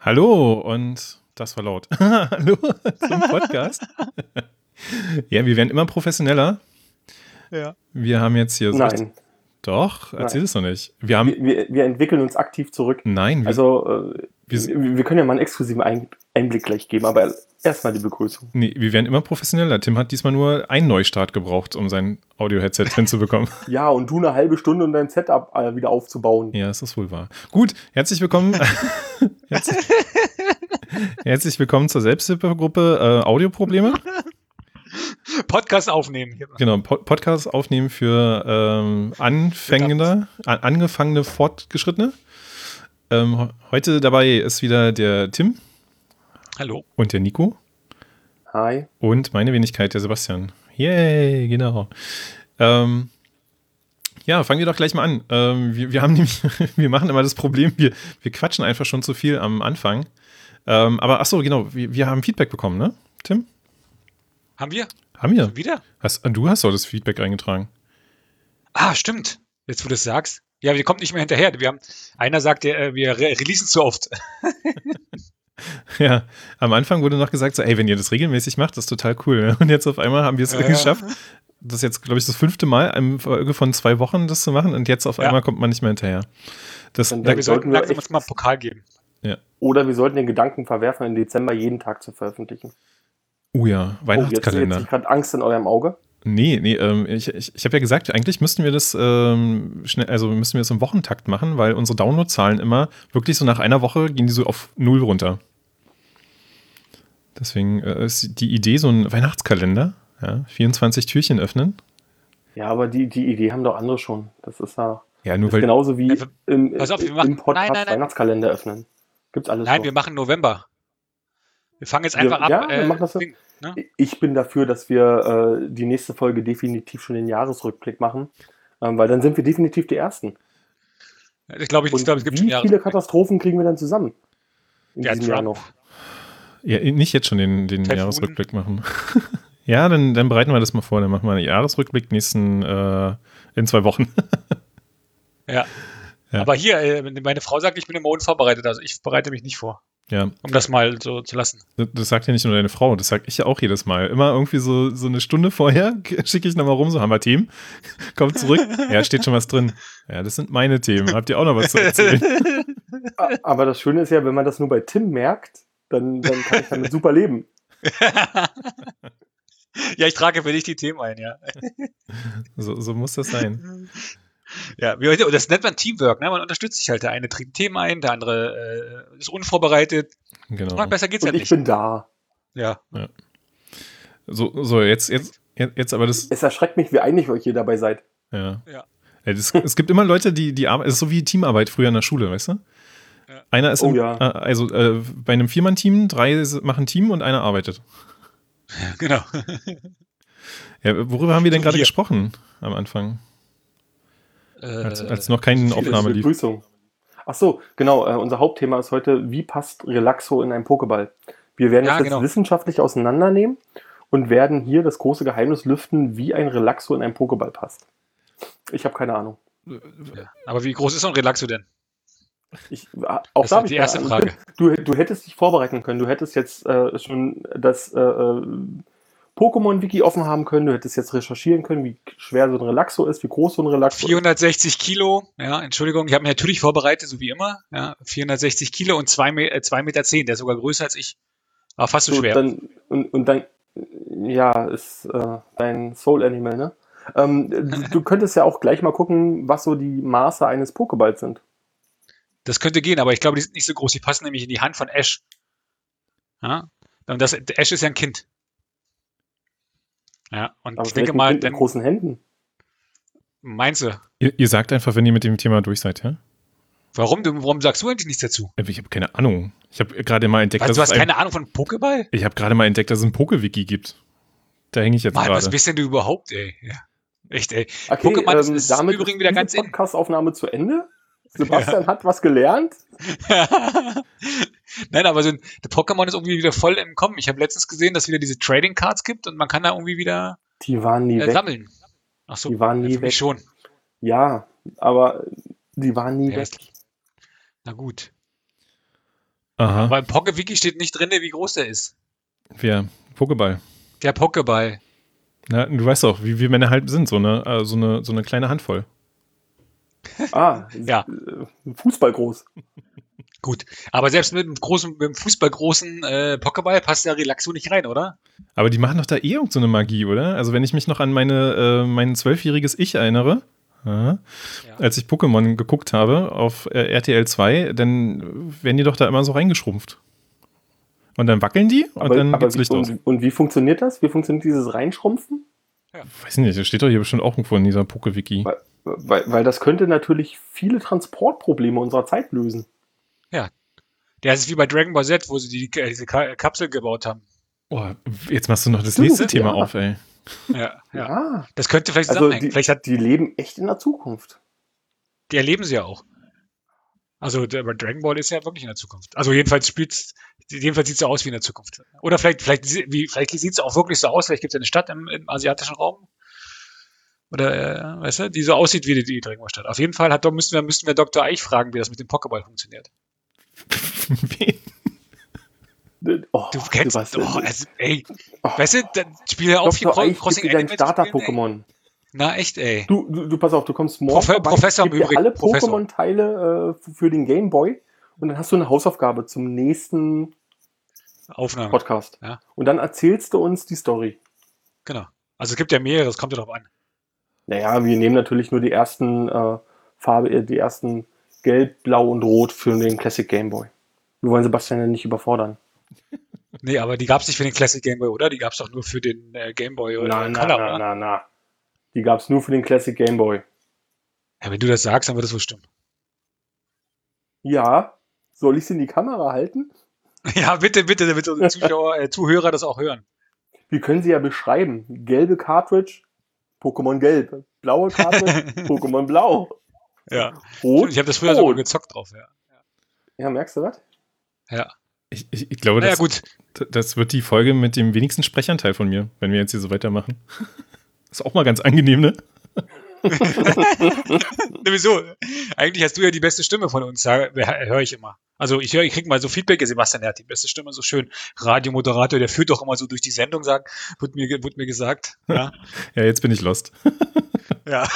Hallo und das war laut. Hallo zum Podcast. Ja, wir werden immer professioneller. Ja. Wir haben jetzt hier so. Nein. Doch, erzähl Nein. es noch nicht. Wir haben. Wir entwickeln uns aktiv zurück. Nein, wir können ja mal einen exklusiven Einblick gleich geben, aber erstmal die Begrüßung. Nee, wir werden immer professioneller. Tim hat diesmal nur einen Neustart gebraucht, um sein Audio-Headset hinzubekommen. Ja, und du eine halbe Stunde, um dein Setup wieder aufzubauen. Ja, ist das wohl wahr. Gut, herzlich willkommen. Herzlich willkommen zur Selbsthilfegruppe Audioprobleme. Podcast aufnehmen. Genau, Podcast aufnehmen für angefangene Fortgeschrittene. Heute dabei ist wieder der Tim. Hallo. Und der Nico. Hi. Und meine Wenigkeit, der Sebastian. Yay, genau. Ja, fangen wir doch gleich mal an. Wir machen immer das Problem, wir quatschen einfach schon zu viel am Anfang. Aber achso, genau, wir haben Feedback bekommen, ne, Tim? Haben wir? Haben wir. Schon wieder? Du hast doch das Feedback eingetragen. Ah, stimmt. Jetzt, wo du das sagst. Ja, wir kommen nicht mehr hinterher. Einer sagt, wir releasen zu oft. Ja, am Anfang wurde noch gesagt, so, ey, wenn ihr das regelmäßig macht, das ist total cool. Ne? Und jetzt auf einmal haben wir es geschafft. Das ist jetzt, glaube ich, das 5. Mal in Folge von 2 Wochen, das zu machen. Und jetzt auf einmal kommt man nicht mehr hinterher. Wir sollten langsam uns mal einen Pokal geben. Ja. Oder wir sollten den Gedanken verwerfen, im Dezember jeden Tag zu veröffentlichen. Oh ja, Weihnachtskalender. Jetzt gerade Angst in eurem Auge? Nee, ich habe ja gesagt, eigentlich müssten wir das müssten wir das im Wochentakt machen, weil unsere Downloadzahlen immer wirklich so nach einer Woche gehen die so auf 0 runter. Deswegen ist die Idee so ein Weihnachtskalender, ja, 24 Türchen öffnen. Ja, aber die Idee haben doch andere schon. Das ist ja nur weil genauso wie im Podcast Weihnachtskalender öffnen. Gibt's alles. Nein, wir machen November. Wir fangen jetzt einfach ab. Ja, wir machen das so. Ne? Ich bin dafür, dass wir die nächste Folge definitiv schon den Jahresrückblick machen, weil dann sind wir definitiv die Ersten. Ich glaube, es gibt wie viele Katastrophen kriegen wir dann zusammen in diesem Jahr noch? Ja, nicht jetzt schon den Jahresrückblick machen. Ja, dann bereiten wir das mal vor. Dann machen wir einen Jahresrückblick in 2 Wochen. Ja. Aber hier, meine Frau sagt, ich bin immer unvorbereitet. Also ich bereite mich nicht vor. Ja. Um das mal so zu lassen. Das sagt ja nicht nur deine Frau, das sag ich ja auch jedes Mal. Immer irgendwie so eine Stunde vorher schicke ich nochmal rum, so haben wir Themen. Kommt zurück, ja, steht schon was drin. Ja, das sind meine Themen. Habt ihr auch noch was zu erzählen? Aber das Schöne ist ja, wenn man das nur bei Tim merkt, dann kann ich damit super leben. Ja, ich trage für dich die Themen ein, ja. So muss das sein. Ja, das nennt man Teamwork, ne? Man unterstützt sich halt. Der eine trägt Themen ein, der andere ist unvorbereitet. Genau. Und besser geht's ja nicht. Ich bin da. Ja. So, jetzt aber das. Es erschreckt mich, wie einig euch hier dabei seid. Ja. Es gibt immer Leute, die arbeiten, es ist so wie Teamarbeit früher in der Schule, weißt du? Ja. Einer ist bei einem 4-Mann-Team, 3 machen Team und einer arbeitet. Genau. Ja, worüber haben wir denn gerade gesprochen am Anfang? Als noch keine Aufnahme lief. Begrüßung. Ach so, genau. Unser Hauptthema ist heute, wie passt Relaxo in einen Pokéball? Wir werden das jetzt wissenschaftlich auseinandernehmen und werden hier das große Geheimnis lüften, wie ein Relaxo in einen Pokéball passt. Ich habe keine Ahnung. Ja. Aber wie groß ist so ein Relaxo denn? Das ist die erste Frage. Du hättest dich vorbereiten können. Du hättest jetzt schon das Pokémon-Wiki offen haben können. Du hättest jetzt recherchieren können, wie schwer so ein Relaxo ist, wie groß so ein Relaxo 460 Kilo, ja, Entschuldigung, ich habe mich natürlich vorbereitet, so wie immer. Ja, 460 Kilo und 2,10 Meter, der ist sogar größer als ich. Aber fast so schwer. Dann ist dein Soul Animal, ne? Du könntest ja auch gleich mal gucken, was so die Maße eines Pokéballs sind. Das könnte gehen, aber ich glaube, die sind nicht so groß. Die passen nämlich in die Hand von Ash. Ja? Und Ash ist ja ein Kind. Ja, und aber ich denke mal, mit großen Händen. Meinst du? Ihr sagt einfach, wenn ihr mit dem Thema durch seid, ja? Warum sagst du eigentlich nichts dazu? Ich habe keine Ahnung. Ich habe gerade mal entdeckt, du hast keine Ahnung von Pokéball? Ich habe gerade mal entdeckt, dass es ein Poké-Wiki gibt. Da hänge ich jetzt gerade. Was bist denn du überhaupt, ey? Ja. Echt, ey. Okay, Pokémon ist damit übrigens wieder ganz in. Podcast-Aufnahme zu Ende. Sebastian hat was gelernt. Nein, aber der Pokémon ist irgendwie wieder voll im Kommen. Ich habe letztens gesehen, dass es wieder diese Trading Cards gibt und man kann da irgendwie wieder die waren nie weg. Sammeln. Ach so, die waren nie weg. Schon. Ja, aber die waren nie weg. Na gut. Aha. Aber im Poke-Wiki steht nicht drin, wie groß der ist. Wer? Pokéball. Der Pokéball. Na, du weißt doch, wie wir Männer halt sind, so eine kleine Handvoll. Ja. Fußball groß. Gut, aber selbst mit dem fußballgroßen Pokéball passt der Relaxo nicht rein, oder? Aber die machen doch da irgend so eine Magie, oder? Also wenn ich mich noch an mein 12-jähriges Ich erinnere, als ich Pokémon geguckt habe auf RTL 2, dann werden die doch da immer so reingeschrumpft. Und dann wackeln die und dann gibt's Licht aus. Und wie funktioniert das? Wie funktioniert dieses Reinschrumpfen? Ja. Weiß nicht, das steht doch hier bestimmt auch irgendwo in dieser Poke-Wiki. Weil das könnte natürlich viele Transportprobleme unserer Zeit lösen. Ja. Der ist wie bei Dragon Ball Z, wo sie diese Kapsel gebaut haben. Oh, jetzt machst du noch das nächste Thema auf, ey. Ja. Das könnte vielleicht zusammenhängen. Die leben echt in der Zukunft. Die erleben sie ja auch. Also Dragon Ball ist ja wirklich in der Zukunft. Also jedenfalls sieht es so aus wie in der Zukunft. Oder vielleicht sieht es auch wirklich so aus, vielleicht gibt es eine Stadt im asiatischen Raum. Oder, weißt du, die so aussieht wie die Dragon Ball Stadt. Auf jeden Fall müssten wir Dr. Eich fragen, wie das mit dem Pokéball funktioniert. Du kennst, weißt du, dann spiel ja auf hier Crossing dein Starter-Pokémon. Na, echt, ey. Du pass auf, du kommst morgen vorbei, Professor im Übrigen. alle Pokémon-Teile für den Game Boy und dann hast du eine Hausaufgabe zum nächsten Aufnahme. Podcast. Ja. Und dann erzählst du uns die Story. Genau. Also es gibt ja mehrere, es kommt ja drauf an. Naja, wir nehmen natürlich nur die ersten die ersten Gelb, Blau und Rot für den Classic Game Boy. Wir wollen Sebastian ja nicht überfordern. Nee, aber die gab es nicht für den Classic Game Boy, oder? Die gab es doch nur für den Game Boy oder Color, Na. Die gab es nur für den Classic Game Boy. Ja, wenn du das sagst, dann wird das wohl stimmen. Ja. Soll ich es in die Kamera halten? Ja, bitte, damit unsere Zuhörer das auch hören. Wir können sie ja beschreiben. Gelbe Cartridge, Pokémon Gelb. Blaue Cartridge, Pokémon Blau. Ja. Rot, ich habe das früher so gezockt drauf, ja. Ja, merkst du was? Ja. Ich glaube, das wird die Folge mit dem wenigsten Sprechanteil von mir, wenn wir jetzt hier so weitermachen. Ist auch mal ganz angenehm, ne? Wieso? Eigentlich hast du ja die beste Stimme von uns, höre ich immer. Also ich kriege mal so Feedback, Sebastian, der hat die beste Stimme, so schön. Radiomoderator, der führt doch immer so durch die Sendung, wird mir gesagt. Ja, ja, jetzt bin ich lost. Ja.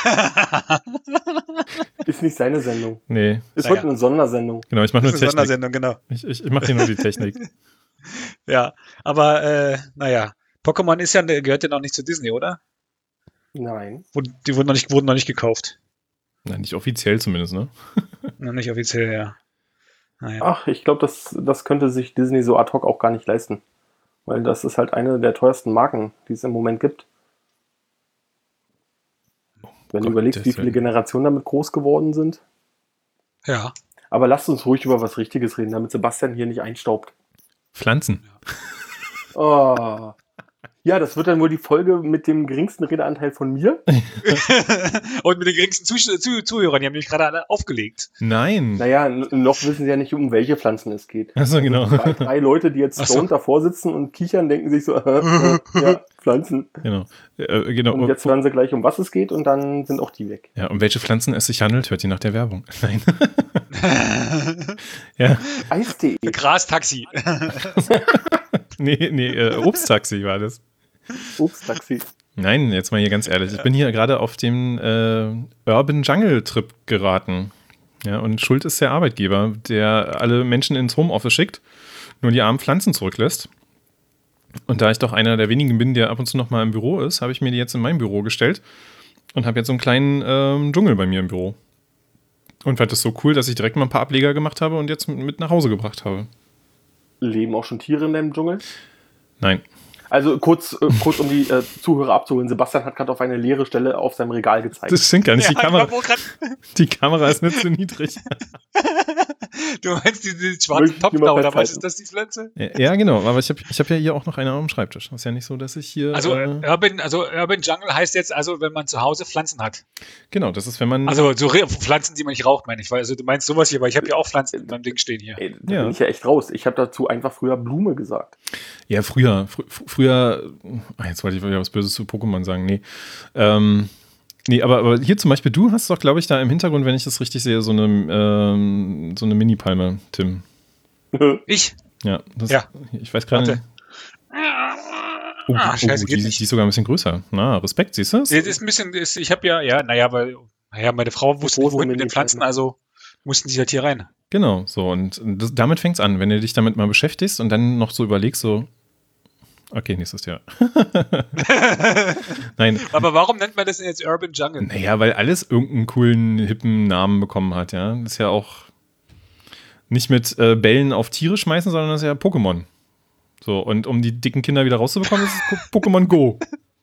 Ist nicht seine Sendung. Nee. Ist heute eine Sondersendung. Genau, ich mache nur Technik. Sondersendung, genau. Ich mache hier nur die Technik. Ja, aber Pokémon gehört ja noch nicht zu Disney, oder? Nein. Die wurden noch nicht gekauft. Nein, nicht offiziell zumindest, ne? Noch nicht offiziell, ja. Naja. Ach, ich glaube, das könnte sich Disney so ad hoc auch gar nicht leisten. Weil das ist halt eine der teuersten Marken, die es im Moment gibt. Wenn du überlegst, wie viele Generationen damit groß geworden sind. Ja. Aber lasst uns ruhig über was Richtiges reden, damit Sebastian hier nicht einstaubt. Pflanzen. Oh. Ja, das wird dann wohl die Folge mit dem geringsten Redeanteil von mir. Und mit den geringsten Zuhörern, die haben mich gerade alle aufgelegt. Nein. Naja, noch wissen sie ja nicht, um welche Pflanzen es geht. Achso, genau. Also drei Leute, die jetzt stoned davor sitzen und kichern, denken sich so, ja, Pflanzen. Genau. Genau. Und jetzt hören sie gleich, um was es geht und dann sind auch die weg. Ja, um welche Pflanzen es sich handelt, hört ihr nach der Werbung. Nein. Ja. Eis.de. Grastaxi. Nee, Obsttaxi war das. Obsttaxi. Nein, jetzt mal hier ganz ehrlich. Ich bin hier gerade auf dem Urban Jungle Trip geraten. Ja, und schuld ist der Arbeitgeber, der alle Menschen ins Homeoffice schickt, nur die armen Pflanzen zurücklässt. Und da ich doch einer der wenigen bin, der ab und zu noch mal im Büro ist, habe ich mir die jetzt in mein Büro gestellt und habe jetzt so einen kleinen Dschungel bei mir im Büro. Und fand das so cool, dass ich direkt mal ein paar Ableger gemacht habe und jetzt mit nach Hause gebracht habe. Leben auch schon Tiere in deinem Dschungel? Nein. Also kurz um die Zuhörer abzuholen. Sebastian hat gerade auf eine leere Stelle auf seinem Regal gezeigt. Das stimmt gar nicht. Die Kamera ist nicht so niedrig. Du meinst diese schwarzen Topf da, oder was ist das, die Pflanze? Ja, genau. Aber ich hab ja hier auch noch eine auf dem Schreibtisch. Das ist ja nicht so, dass ich hier... Also Urban Jungle heißt jetzt also, wenn man zu Hause Pflanzen hat. Genau, das ist, wenn man... Also so Pflanzen, die man nicht raucht, meine ich. Also du meinst sowas hier, weil ich habe ja auch Pflanzen in meinem Ding stehen hier. Ey, da bin ich ja echt raus. Ich habe dazu einfach früher Blume gesagt. Ja, früher, jetzt wollte ich wieder was Böses zu Pokémon sagen, nee. Nee, aber hier zum Beispiel, du hast doch, glaube ich, da im Hintergrund, wenn ich das richtig sehe, so eine Mini-Palme, Tim. Ich? Ja, Ja. Ich weiß gerade nicht. Scheiße, die ist sogar ein bisschen größer. Na, Respekt, siehst du es? Ist ein bisschen, ich habe meine Frau wusste nicht, wohin mit den Pflanzen, also mussten sie halt hier rein. Genau, so, und damit fängt's an, wenn du dich damit mal beschäftigst und dann noch so überlegst, so, okay, nächstes Jahr. Nein. Aber warum nennt man das denn jetzt Urban Jungle? Naja, weil alles irgendeinen coolen, hippen Namen bekommen hat, ja. Das ist ja auch nicht mit Bällen auf Tiere schmeißen, sondern das ist ja Pokémon. So, und um die dicken Kinder wieder rauszubekommen, ist es Pokémon Go.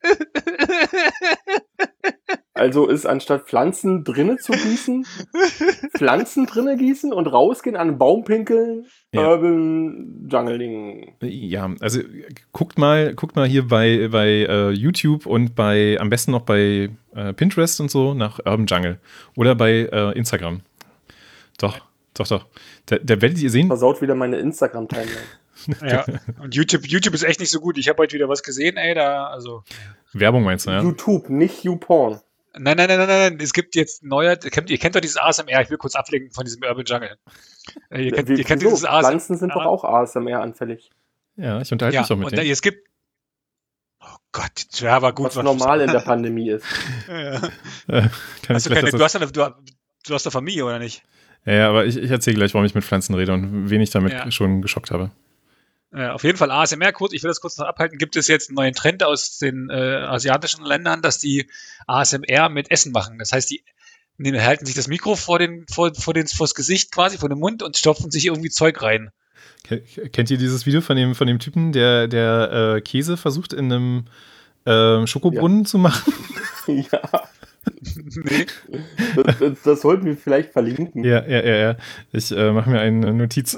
Also ist anstatt Pflanzen drinnen zu gießen, Pflanzen drinnen gießen und rausgehen, an einen Baum pinkeln, Urban Jungling. Ja, also guckt mal hier bei YouTube und am besten noch bei Pinterest und so nach Urban Jungle. Oder bei Instagram. Doch. Da werdet ihr sehen. Versaut wieder meine Instagram-Timeline. Ja, und YouTube ist echt nicht so gut. Ich habe heute wieder was gesehen, also. Werbung meinst du, ja? YouTube, nicht YouPorn. Nein. Es gibt jetzt ihr kennt doch dieses ASMR, ich will kurz ablenken von diesem Urban Jungle. Ihr kennt dieses ASMR. Pflanzen sind doch auch ASMR anfällig. Ja, ich unterhalte mich doch mit denen. Es gibt, oh Gott, ja, war gut. Was normal in der Pandemie ist. Du hast doch Familie, oder nicht? Ja, aber ich erzähle gleich, warum ich mit Pflanzen rede und wen ich damit schon geschockt habe. Ja, auf jeden Fall ASMR, ich will das kurz noch abhalten, gibt es jetzt einen neuen Trend aus den asiatischen Ländern, dass die ASMR mit Essen machen. Das heißt, die halten sich das Mikro vors Gesicht quasi, vor den Mund und stopfen sich irgendwie Zeug rein. Kennt ihr dieses Video von dem Typen, der Käse versucht in einem Schokobrunnen zu machen? Ja. Nee. Das sollten wir vielleicht verlinken. Ja. Ich mache mir eine Notiz.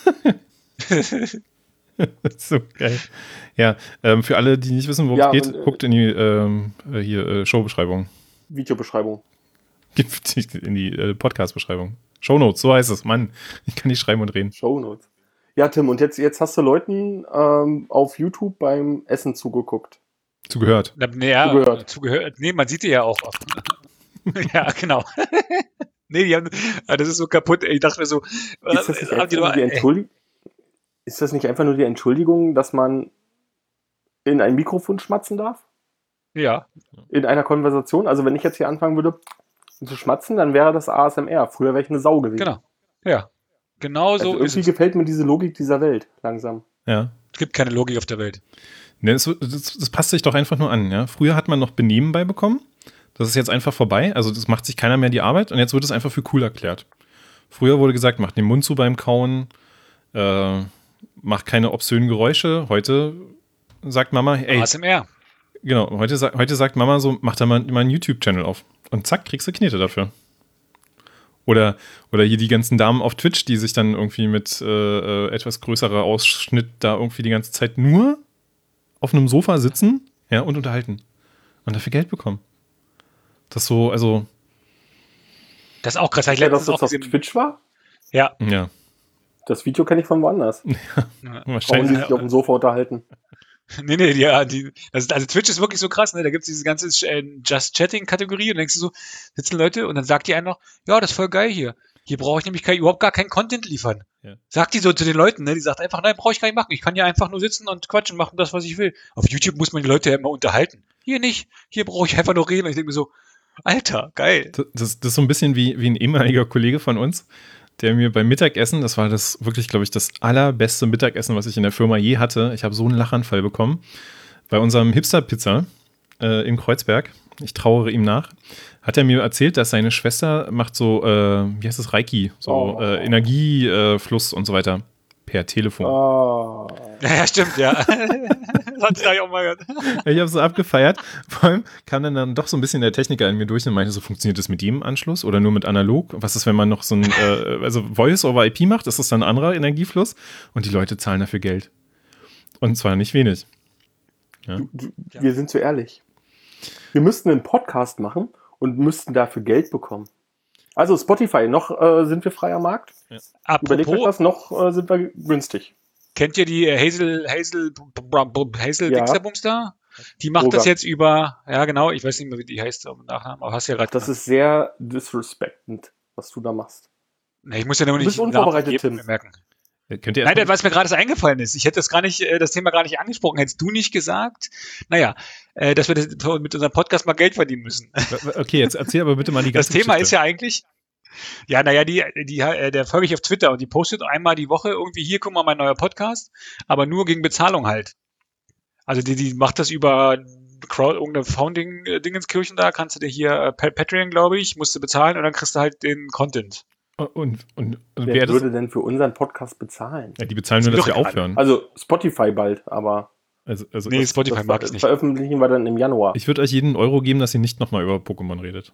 So geil. Ja, für alle, die nicht wissen, worum es geht, guckt in die Showbeschreibung. Videobeschreibung. Gibt in die Podcast-Beschreibung. Shownotes, so heißt es. Mann, ich kann nicht schreiben und reden. Shownotes. Ja, Tim, und jetzt hast du Leuten auf YouTube beim Essen zugeguckt. Zugehört. Zugehört. Nee, man sieht die ja auch oft. Ja, genau. Nee, das ist so kaputt. Ich dachte mir so, ist das nicht einfach nur die Entschuldigung, dass man in ein Mikrofon schmatzen darf? Ja. In einer Konversation? Also wenn ich jetzt hier anfangen würde zu schmatzen, dann wäre das ASMR. Früher wäre ich eine Sau gewesen. Genau. Ja. Genau so ist es. Irgendwie gefällt mir diese Logik dieser Welt langsam. Ja. Es gibt keine Logik auf der Welt. Ne, das passt sich doch einfach nur an. Ja? Früher hat man noch Benehmen beibekommen. Das ist jetzt einfach vorbei. Also das macht sich keiner mehr die Arbeit und jetzt wird es einfach für cool erklärt. Früher wurde gesagt, mach den Mund zu beim Kauen, mach keine obszönen Geräusche. Heute sagt Mama, ey. ASMR. Genau, heute sagt Mama so, mach da mal einen YouTube-Channel auf. Und zack, kriegst du Knete dafür. Oder hier die ganzen Damen auf Twitch, die sich dann irgendwie mit etwas größerer Ausschnitt da irgendwie die ganze Zeit nur auf einem Sofa sitzen, ja, und unterhalten. Und dafür Geld bekommen. Das so, also. Das ist auch krass. Dass das auf Twitch war? Ja. Ja. Das Video kenne ich von woanders. Ja, wahrscheinlich. Die sich auf dem Sofa unterhalten. Nee, also Twitch ist wirklich so krass, ne? Da gibt es diese ganze Just-Chatting-Kategorie und denkst du so, sitzen Leute und dann sagt die einem noch, ja, das ist voll geil hier. Hier brauche ich nämlich überhaupt gar keinen Content liefern. Ja. Sagt die so zu den Leuten, ne? Die sagt einfach, nein, brauche ich gar nicht machen. Ich kann ja einfach nur sitzen und quatschen, machen das, was ich will. Auf YouTube muss man die Leute ja immer unterhalten. Hier nicht. Hier brauche ich einfach nur reden. Und ich denke mir so, Alter, geil. Das ist so ein bisschen wie ein ehemaliger Kollege von uns, der mir beim Mittagessen, das war das wirklich, glaube ich, das allerbeste Mittagessen, was ich in der Firma je hatte. Ich habe so einen Lachanfall bekommen. Bei unserem Hipster-Pizza in Kreuzberg, ich trauere ihm nach, hat er mir erzählt, dass seine Schwester macht so, wie heißt das, Reiki, so Energiefluss und so weiter per Telefon. Oh. Ja, stimmt, ja. Das habe ich auch mal gehört. Ich habe so abgefeiert. Vor allem kam dann doch so ein bisschen der Techniker in mir durch und meinte, so funktioniert das mit jedem Anschluss oder nur mit analog? Was ist, wenn man noch so ein Voice-over-IP macht? Ist das dann ein anderer Energiefluss? Und die Leute zahlen dafür Geld. Und zwar nicht wenig. Ja. Wir sind so ehrlich. Wir müssten einen Podcast machen und müssten dafür Geld bekommen. Also Spotify, noch sind wir frei am Markt. Ja. Überlegt euch was, noch sind wir günstig. Kennt ihr die Hazel Dixerbums da? Die macht das jetzt über, ja genau, ich weiß nicht mehr, wie die heißt auf dem Nachnamen, aber hast ja gerade. Das ist sehr disrespectend, was du da machst. Na, ich muss ja nur nicht unvorbereitet, Tim. merken. Nein, was mir gerade so eingefallen ist. Ich hätte das Thema gar nicht angesprochen. Hättest du nicht gesagt, dass wir mit unserem Podcast mal Geld verdienen müssen. Okay, jetzt erzähl aber bitte mal die ganze Thema Geschichte. ist ja eigentlich, der folge ich auf Twitter und die postet einmal die Woche irgendwie, hier, guck mal, mein neuer Podcast, aber nur gegen Bezahlung halt. Also die macht das über irgendeine Founding-Dingenskirchen da, kannst du dir hier Patreon, glaube ich, musst du bezahlen und dann kriegst du halt den Content. Und wer würde denn für unseren Podcast bezahlen? Ja, die bezahlen nur, dass wir aufhören. Also Spotify bald, aber... Also Spotify mag ich nicht. Veröffentlichen wir dann im Januar. Ich würde euch jeden Euro geben, dass ihr nicht nochmal über Pokémon redet.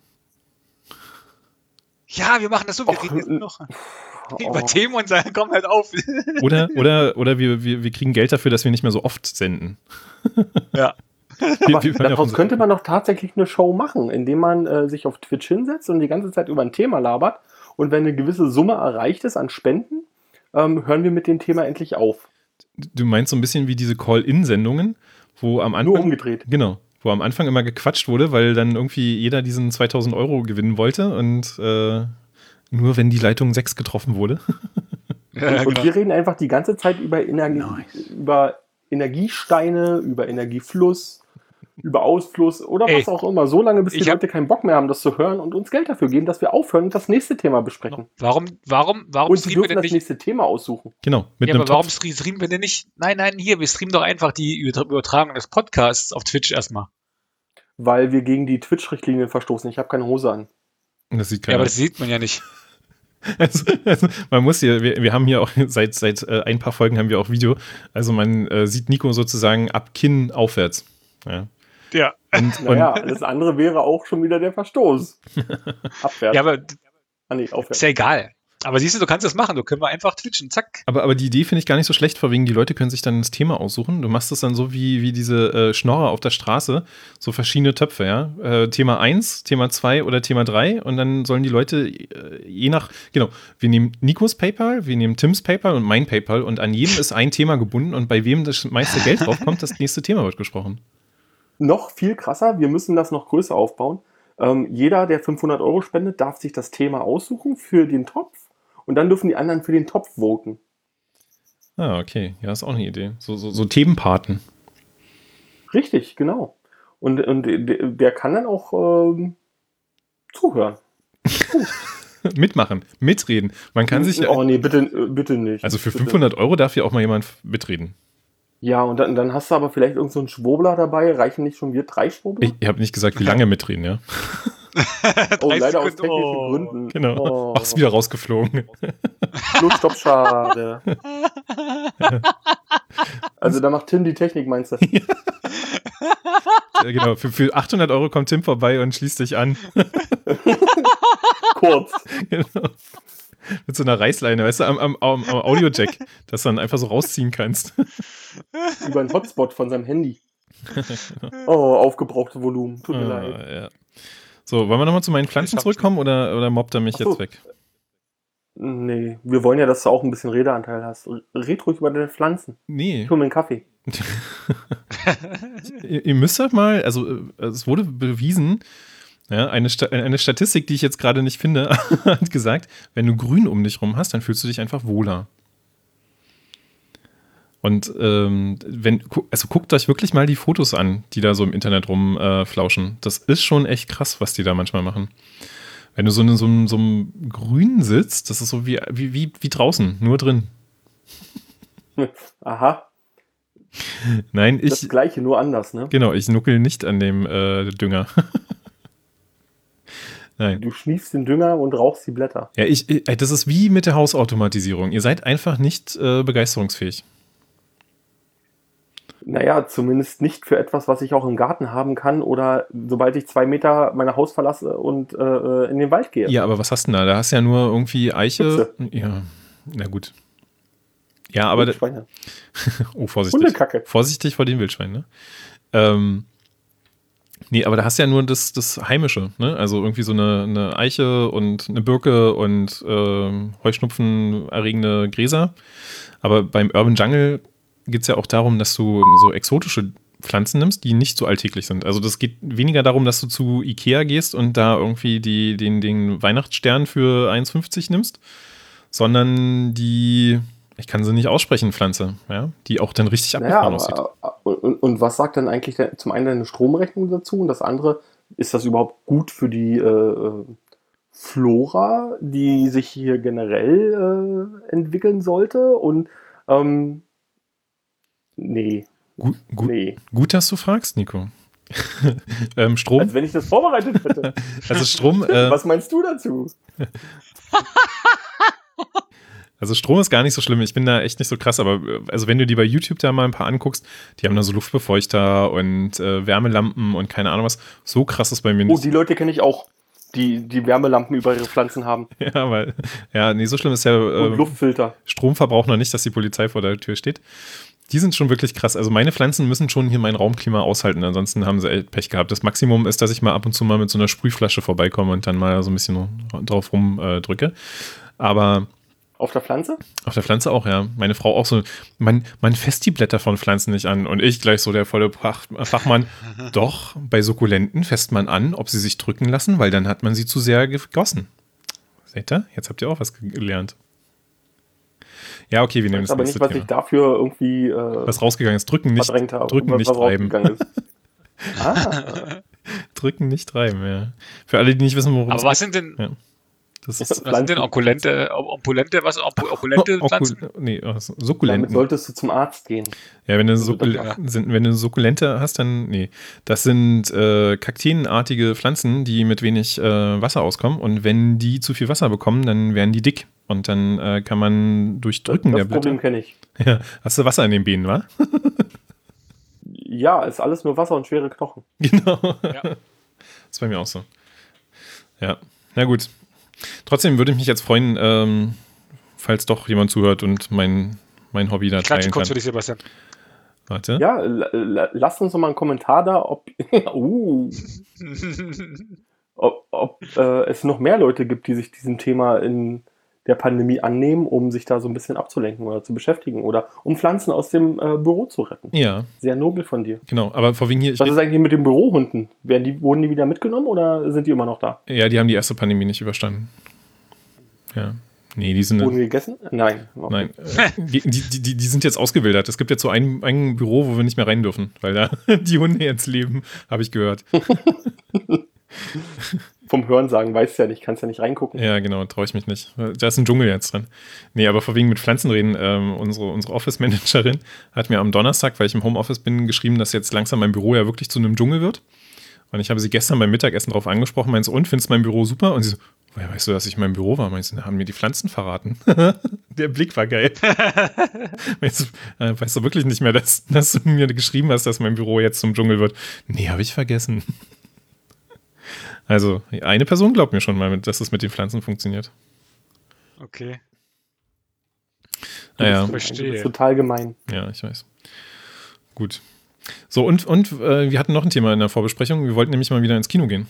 Ja, wir machen das so, wir reden jetzt noch über Themen und sagen, komm halt auf. Oder wir kriegen Geld dafür, dass wir nicht mehr so oft senden. Ja. Aber daraus könnte man doch tatsächlich eine Show machen, indem man sich auf Twitch hinsetzt und die ganze Zeit über ein Thema labert. Und wenn eine gewisse Summe erreicht ist an Spenden, hören wir mit dem Thema endlich auf. Du meinst so ein bisschen wie diese Call-In-Sendungen, wo am Anfang... Nur umgedreht. Genau, wo am Anfang immer gequatscht wurde, weil dann irgendwie jeder diesen 2000 Euro gewinnen wollte und nur wenn die Leitung 6 getroffen wurde. Ja, und wir reden einfach die ganze Zeit über Energiesteine, über Energiefluss, über Ausfluss oder was auch immer. So lange, bis die Leute keinen Bock mehr haben, das zu hören und uns Geld dafür geben, dass wir aufhören und das nächste Thema besprechen. Warum und sie dürfen das nächste Thema aussuchen. Genau. Aber warum streamen wir denn nicht? Nein, wir streamen doch einfach die Übertragung des Podcasts auf Twitch erstmal. Weil wir gegen die Twitch-Richtlinien verstoßen. Ich habe keine Hose an. Das sieht keiner. Ja, aber das sieht man ja nicht. Also, man muss hier, wir haben hier auch seit ein paar Folgen haben wir auch Video. Also man sieht Nico sozusagen ab Kinn aufwärts. Ja. Naja, das andere wäre auch schon wieder der Verstoß. Abwärts. Ja, aber aufwärts. Ist ja egal. Aber siehst du, du kannst das machen. Du können wir einfach twitchen. Zack. Aber die Idee finde ich gar nicht so schlecht, vor wegen die Leute können sich dann das Thema aussuchen. Du machst das dann so wie diese Schnorrer auf der Straße, so verschiedene Töpfe, ja. Thema 1, Thema 2 oder Thema 3 und dann sollen die Leute wir nehmen Nikos PayPal, wir nehmen Tims PayPal und mein PayPal und an jedem ist ein Thema gebunden und bei wem das meiste Geld draufkommt, das nächste Thema wird gesprochen. Noch viel krasser, wir müssen das noch größer aufbauen. Jeder, der 500 Euro spendet, darf sich das Thema aussuchen für den Topf und dann dürfen die anderen für den Topf voten. Ah, okay. Ja, ist auch eine Idee. So Themenpaten. Richtig, genau. Und der kann dann auch zuhören. Mitmachen, mitreden. Man kann sich... Oh nee, bitte nicht. Also für 500 Euro darf ja auch mal jemand mitreden. Ja, und dann hast du aber vielleicht irgend so einen Schwurbler dabei. Reichen nicht schon wir 3 Schwurbler? Ich habe nicht gesagt, wie lange mitreden, ja. Leider aus technischen Gründen. Genau. Ach, ist wieder rausgeflogen. Stopp, schade. Also da macht Tim die Technik, meinst du? Ja, genau. Für 800 Euro kommt Tim vorbei und schließt dich an. Kurz. Genau. Mit so einer Reißleine, weißt du, am Audio-Jack, dass du dann einfach so rausziehen kannst. Über einen Hotspot von seinem Handy. Oh, aufgebrauchtes Volumen. Tut mir leid. Ja. So, wollen wir nochmal zu meinen Pflanzen zurückkommen oder mobbt er mich jetzt weg? Nee, wir wollen ja, dass du auch ein bisschen Redeanteil hast. Red ruhig über deine Pflanzen. Nee. Ich hol mir einen Kaffee. Ihr müsst halt mal, also es wurde bewiesen, ja, eine Statistik, die ich jetzt gerade nicht finde, hat gesagt, wenn du Grün um dich rum hast, dann fühlst du dich einfach wohler. Und guckt euch wirklich mal die Fotos an, die da so im Internet rumflauschen. Das ist schon echt krass, was die da manchmal machen. Wenn du so in so einem Grün sitzt, das ist so wie draußen, nur drin. Aha. Nein, das Gleiche, nur anders, ne? Genau, ich nuckel nicht an dem Dünger. Nein. Du schniefst den Dünger und rauchst die Blätter. Ja, das ist wie mit der Hausautomatisierung. Ihr seid einfach nicht begeisterungsfähig. Naja, zumindest nicht für etwas, was ich auch im Garten haben kann oder sobald ich 2 Meter mein Haus verlasse und in den Wald gehe. Ja, aber was hast du denn da? Da hast du ja nur irgendwie Eiche. Pütze. Ja, na gut. Ja, aber... Wildschweine. Oh, vorsichtig. Hundekacke. Vorsichtig vor den Wildschweinen, ne? Nee, aber da hast du ja nur das Heimische, ne? Also irgendwie so eine Eiche und eine Birke und heuschnupfenerregende Gräser. Aber beim Urban Jungle geht es ja auch darum, dass du so exotische Pflanzen nimmst, die nicht so alltäglich sind. Also das geht weniger darum, dass du zu Ikea gehst und da irgendwie den Weihnachtsstern für 1,50 nimmst, sondern Ich kann sie nicht aussprechen, Pflanze, ja, die auch dann richtig abgefahren aussieht. Und was sagt dann eigentlich zum einen deine Stromrechnung dazu und das andere, ist das überhaupt gut für die Flora, die sich hier generell entwickeln sollte? Und nee. Gut, dass du fragst, Nico. Strom. Als wenn ich das vorbereitet hätte. Also Strom. Was meinst du dazu? Also Strom ist gar nicht so schlimm. Ich bin da echt nicht so krass, aber also wenn du die bei YouTube da mal ein paar anguckst, die haben da so Luftbefeuchter und Wärmelampen und keine Ahnung was. So krass ist bei mir nicht. Oh, die Leute kenne ich auch, die Wärmelampen über ihre Pflanzen haben. Nee, so schlimm ist ja und Luftfilter. Stromverbrauch noch nicht, dass die Polizei vor der Tür steht. Die sind schon wirklich krass. Also meine Pflanzen müssen schon hier mein Raumklima aushalten, ansonsten haben sie echt Pech gehabt. Das Maximum ist, dass ich mal ab und zu mal mit so einer Sprühflasche vorbeikomme und dann mal so ein bisschen drauf rumdrücke. Aber auf der Pflanze? Auf der Pflanze auch, ja. Meine Frau auch so. Man fasst die Blätter von Pflanzen nicht an. Und ich gleich so der volle Fachmann. Doch, bei Sukkulenten fasst man an, ob sie sich drücken lassen, weil dann hat man sie zu sehr gegossen. Seht ihr? Jetzt habt ihr auch was gelernt. Ja, okay, wir nehmen das aber nicht, was ich dafür irgendwie was rausgegangen ist. Drücken nicht reiben. Drücken nicht reiben, ja. Für alle, die nicht wissen, worum es geht. Aber was sind denn... Ja. Was sind denn opulente Pflanzen? Sukkulenten. Damit solltest du zum Arzt gehen. Ja, wenn du Sukkulente hast, dann, nee. Das sind Kakteenartige Pflanzen, die mit wenig Wasser auskommen. Und wenn die zu viel Wasser bekommen, dann werden die dick. Und dann kann man durch Drücken der Blätter... Das Problem kenne ich. Ja, hast du Wasser in den Beinen, wa? Ja, ist alles nur Wasser und schwere Knochen. Genau. Ja. Das ist bei mir auch so. Ja, na gut. Trotzdem würde ich mich jetzt freuen, falls doch jemand zuhört und mein Hobby da teilen kann. Kurz für dich, Sebastian. Warte. Ja, lasst uns doch mal einen Kommentar da, ob es noch mehr Leute gibt, die sich diesem Thema in der Pandemie annehmen, um sich da so ein bisschen abzulenken oder zu beschäftigen oder um Pflanzen aus dem Büro zu retten. Ja. Sehr nobel von dir. Genau, aber vorwiegend hier... Was ist eigentlich mit den Bürohunden? Wurden die wieder mitgenommen oder sind die immer noch da? Ja, die haben die erste Pandemie nicht überstanden. Ja. Nee, die sind... Wurden die gegessen? Nein. Okay. Nein. Die sind jetzt ausgewildert. Es gibt jetzt so ein Büro, wo wir nicht mehr rein dürfen, weil da die Hunde jetzt leben, habe ich gehört. Vom Hörensagen weißt du ja nicht, kannst ja nicht reingucken. Ja, genau, traue ich mich nicht. Da ist ein Dschungel jetzt dran. Nee, aber vorwiegend mit Pflanzen reden. Unsere Office-Managerin hat mir am Donnerstag, weil ich im Homeoffice bin, geschrieben, dass jetzt langsam mein Büro ja wirklich zu einem Dschungel wird. Und ich habe sie gestern beim Mittagessen drauf angesprochen, meinte so, und, findest du mein Büro super? Und sie so, woher weißt du, dass ich in meinem Büro war? Meinst du, haben mir die Pflanzen verraten? Der Blick war geil. Weißt du wirklich nicht mehr, dass du mir geschrieben hast, dass mein Büro jetzt zum Dschungel wird? Nee, habe ich vergessen. Also, eine Person glaubt mir schon mal, dass es mit den Pflanzen funktioniert. Okay. Naja. Ich verstehe. Das ist total gemein. Ja, ich weiß. Gut. So, und wir hatten noch ein Thema in der Vorbesprechung. Wir wollten nämlich mal wieder ins Kino gehen.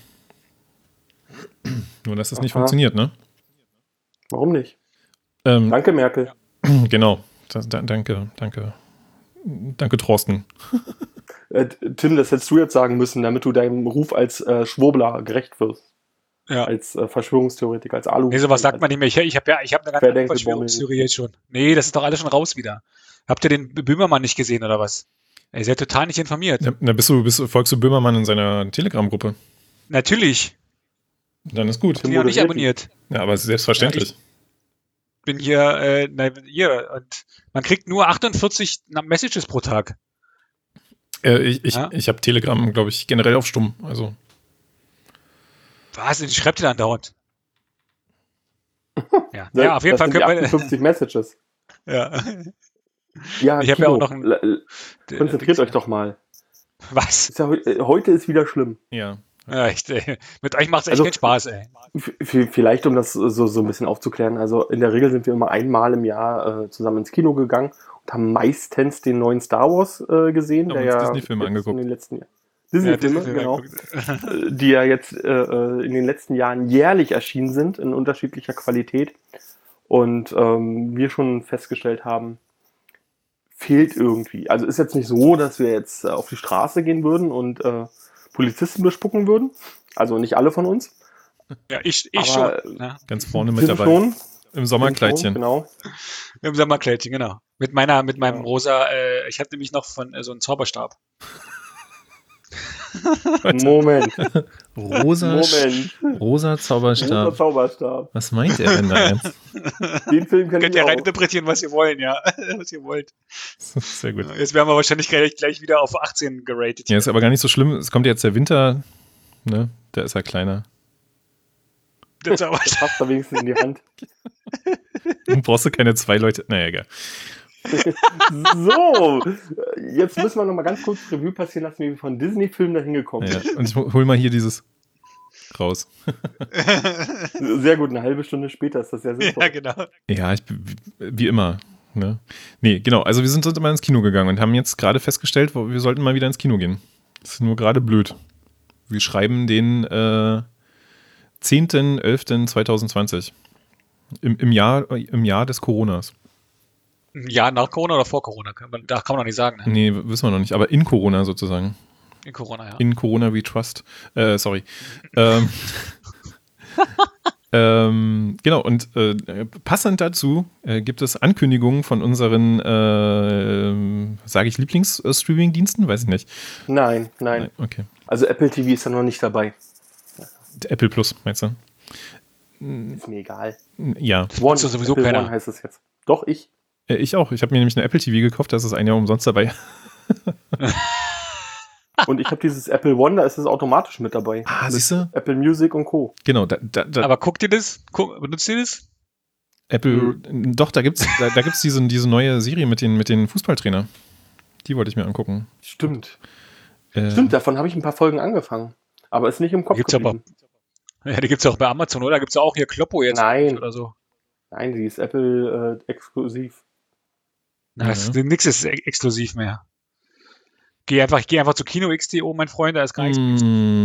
Nur, dass das nicht funktioniert, ne? Warum nicht? Danke, Merkel. Genau. Danke, Thorsten. Tim, das hättest du jetzt sagen müssen, damit du deinem Ruf als Schwurbler gerecht wirst. Ja. Als Verschwörungstheoretiker, als Alu. Nee, sowas sagt man nicht mehr. Ich habe eine ganz andere Verschwörungstheorie jetzt schon. Nee, das ist doch alles schon raus wieder. Habt ihr den Böhmermann nicht gesehen, oder was? Ihr seid total nicht informiert. Na, folgst du Böhmermann in seiner Telegram-Gruppe? Natürlich. Dann ist gut. Ich bin nicht abonniert. Ja, aber selbstverständlich. Ja, ich bin hier, und man kriegt nur 48 Messages pro Tag. Ich habe Telegram, glaube ich, generell auf stumm. Also. Was? Ich schreibe dir dann dauernd. Ja, auf jeden Fall können wir 50 Messages. Ja. Ja, ich habe ja auch noch konzentriert euch doch mal. Was? Heute ist wieder schlimm. Ja. Ja, echt, ey. Mit euch macht es echt keinen Spaß, ey. Vielleicht, um das so ein bisschen aufzuklären. Also in der Regel sind wir immer einmal im Jahr zusammen ins Kino gegangen und haben meistens den neuen Star Wars gesehen, der ja Disney-Filme angeguckt. In den letzten Jahren. Disney-Filme, genau. Die ja jetzt in den letzten Jahren jährlich erschienen sind, in unterschiedlicher Qualität. Und wir schon festgestellt haben, fehlt irgendwie. Also ist jetzt nicht so, dass wir jetzt auf die Straße gehen würden und Polizisten bespucken würden. Also nicht alle von uns. Ja, ich schon. Ja. Ganz vorne mit dabei. Im Sommerkleidchen. Genau. Im Sommerkleidchen, genau. Mit meinem rosa, ich habe nämlich noch von so einen Zauberstab. Moment. Rosa Zauberstab. Rosa Zauberstab. Was meint er denn da jetzt? Den Film Könnt ihr reininterpretieren, was ihr wollt, ja. Was ihr wollt. Sehr gut. Jetzt werden wir wahrscheinlich gleich wieder auf 18 geratet. Ja, ist aber gar nicht so schlimm. Es kommt jetzt der Winter, ne? Da ist er kleiner. Der Zauberstab. Das passt da wenigstens in die Hand. Du brauchst du keine 2 Leute. Naja, egal. So, jetzt müssen wir noch mal ganz kurz Revue passieren lassen, wie wir von Disney-Filmen da hingekommen sind. Ja, und ich hol mal hier dieses raus. Sehr gut, eine halbe Stunde später ist das ja sinnvoll. Ja, genau. Ja, wie immer. Ne? Nee, genau. Also wir sind mal ins Kino gegangen und haben jetzt gerade festgestellt, wir sollten mal wieder ins Kino gehen. Das ist nur gerade blöd. Wir schreiben den 10.11.2020. Im Jahr des Coronas. Ja, nach Corona oder vor Corona? Da kann man noch nicht sagen. Ne? Nee, wissen wir noch nicht. Aber in Corona sozusagen. In Corona, ja. In Corona we trust. Sorry. Genau, und passend dazu gibt es Ankündigungen von unseren, sage ich Lieblings-Streaming-Diensten? Weiß ich nicht. Nein. Okay. Also Apple TV ist da noch nicht dabei. Apple Plus, meinst du? Ist mir egal. Ja. One, ist doch sowieso Apple keiner. One heißt es jetzt. Doch, ich. Ich auch. Ich habe mir nämlich eine Apple TV gekauft, da ist es ein Jahr umsonst dabei. Und ich habe dieses Apple One, da ist es automatisch mit dabei. Siehst du? Apple Music und Co. Genau. Aber guckt ihr das? Benutzt ihr das? Apple, doch, da gibt's diese neue Serie mit den Fußballtrainer. Die wollte ich mir angucken. Stimmt, davon habe ich ein paar Folgen angefangen. Aber ist nicht im Kopf geblieben. Die gibt es auch bei Amazon, oder? Da gibt es auch hier Kloppo jetzt. Nein. Oder so. Nein, die ist Apple exklusiv. Nix ist exklusiv mehr. Geh einfach zu Kino.xdo, mein Freund, da ist gar nichts.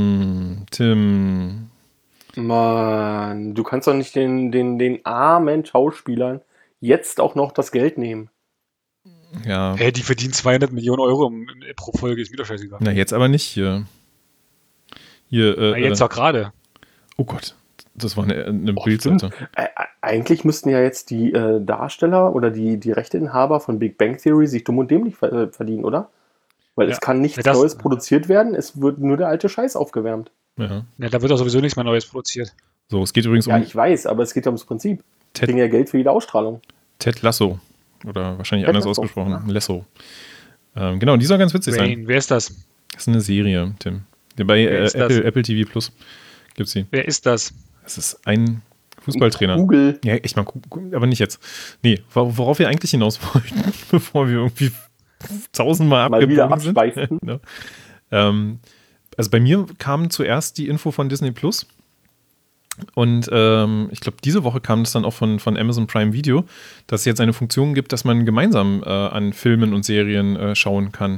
Tim. Mann, du kannst doch nicht den armen Schauspielern jetzt auch noch das Geld nehmen. Ja. Hey, die verdienen 200 Millionen Euro pro Folge, ist mir doch scheißegal. Na, jetzt aber nicht hier. Jetzt auch gerade. Oh Gott, das war eine Bildseite. Eigentlich müssten ja jetzt die Darsteller oder die Rechteinhaber von Big Bang Theory sich dumm und dämlich verdienen, oder? Weil es kann nichts Neues produziert werden, es wird nur der alte Scheiß aufgewärmt. Ja, da wird auch sowieso nichts mehr Neues produziert. So, es geht übrigens Ja, ich weiß, aber es geht ja ums Prinzip. Die kriegen ja Geld für jede Ausstrahlung. Ted Lasso. Oder wahrscheinlich anders ausgesprochen. Ja. Lasso. Genau, die soll ganz witzig sein. Wer ist das? Das ist eine Serie, Tim. Bei Apple TV Plus gibt's sie. Wer ist das? Das ist ein Fußballtrainer. Google. Ja, ich meine, aber nicht jetzt. Nee, worauf wir eigentlich hinaus wollten, bevor wir irgendwie 1000-mal abgebogen sind. Genau. Also bei mir kam zuerst die Info von Disney Plus. Und ich glaube, diese Woche kam das dann auch von Amazon Prime Video, dass es jetzt eine Funktion gibt, dass man gemeinsam an Filmen und Serien schauen kann.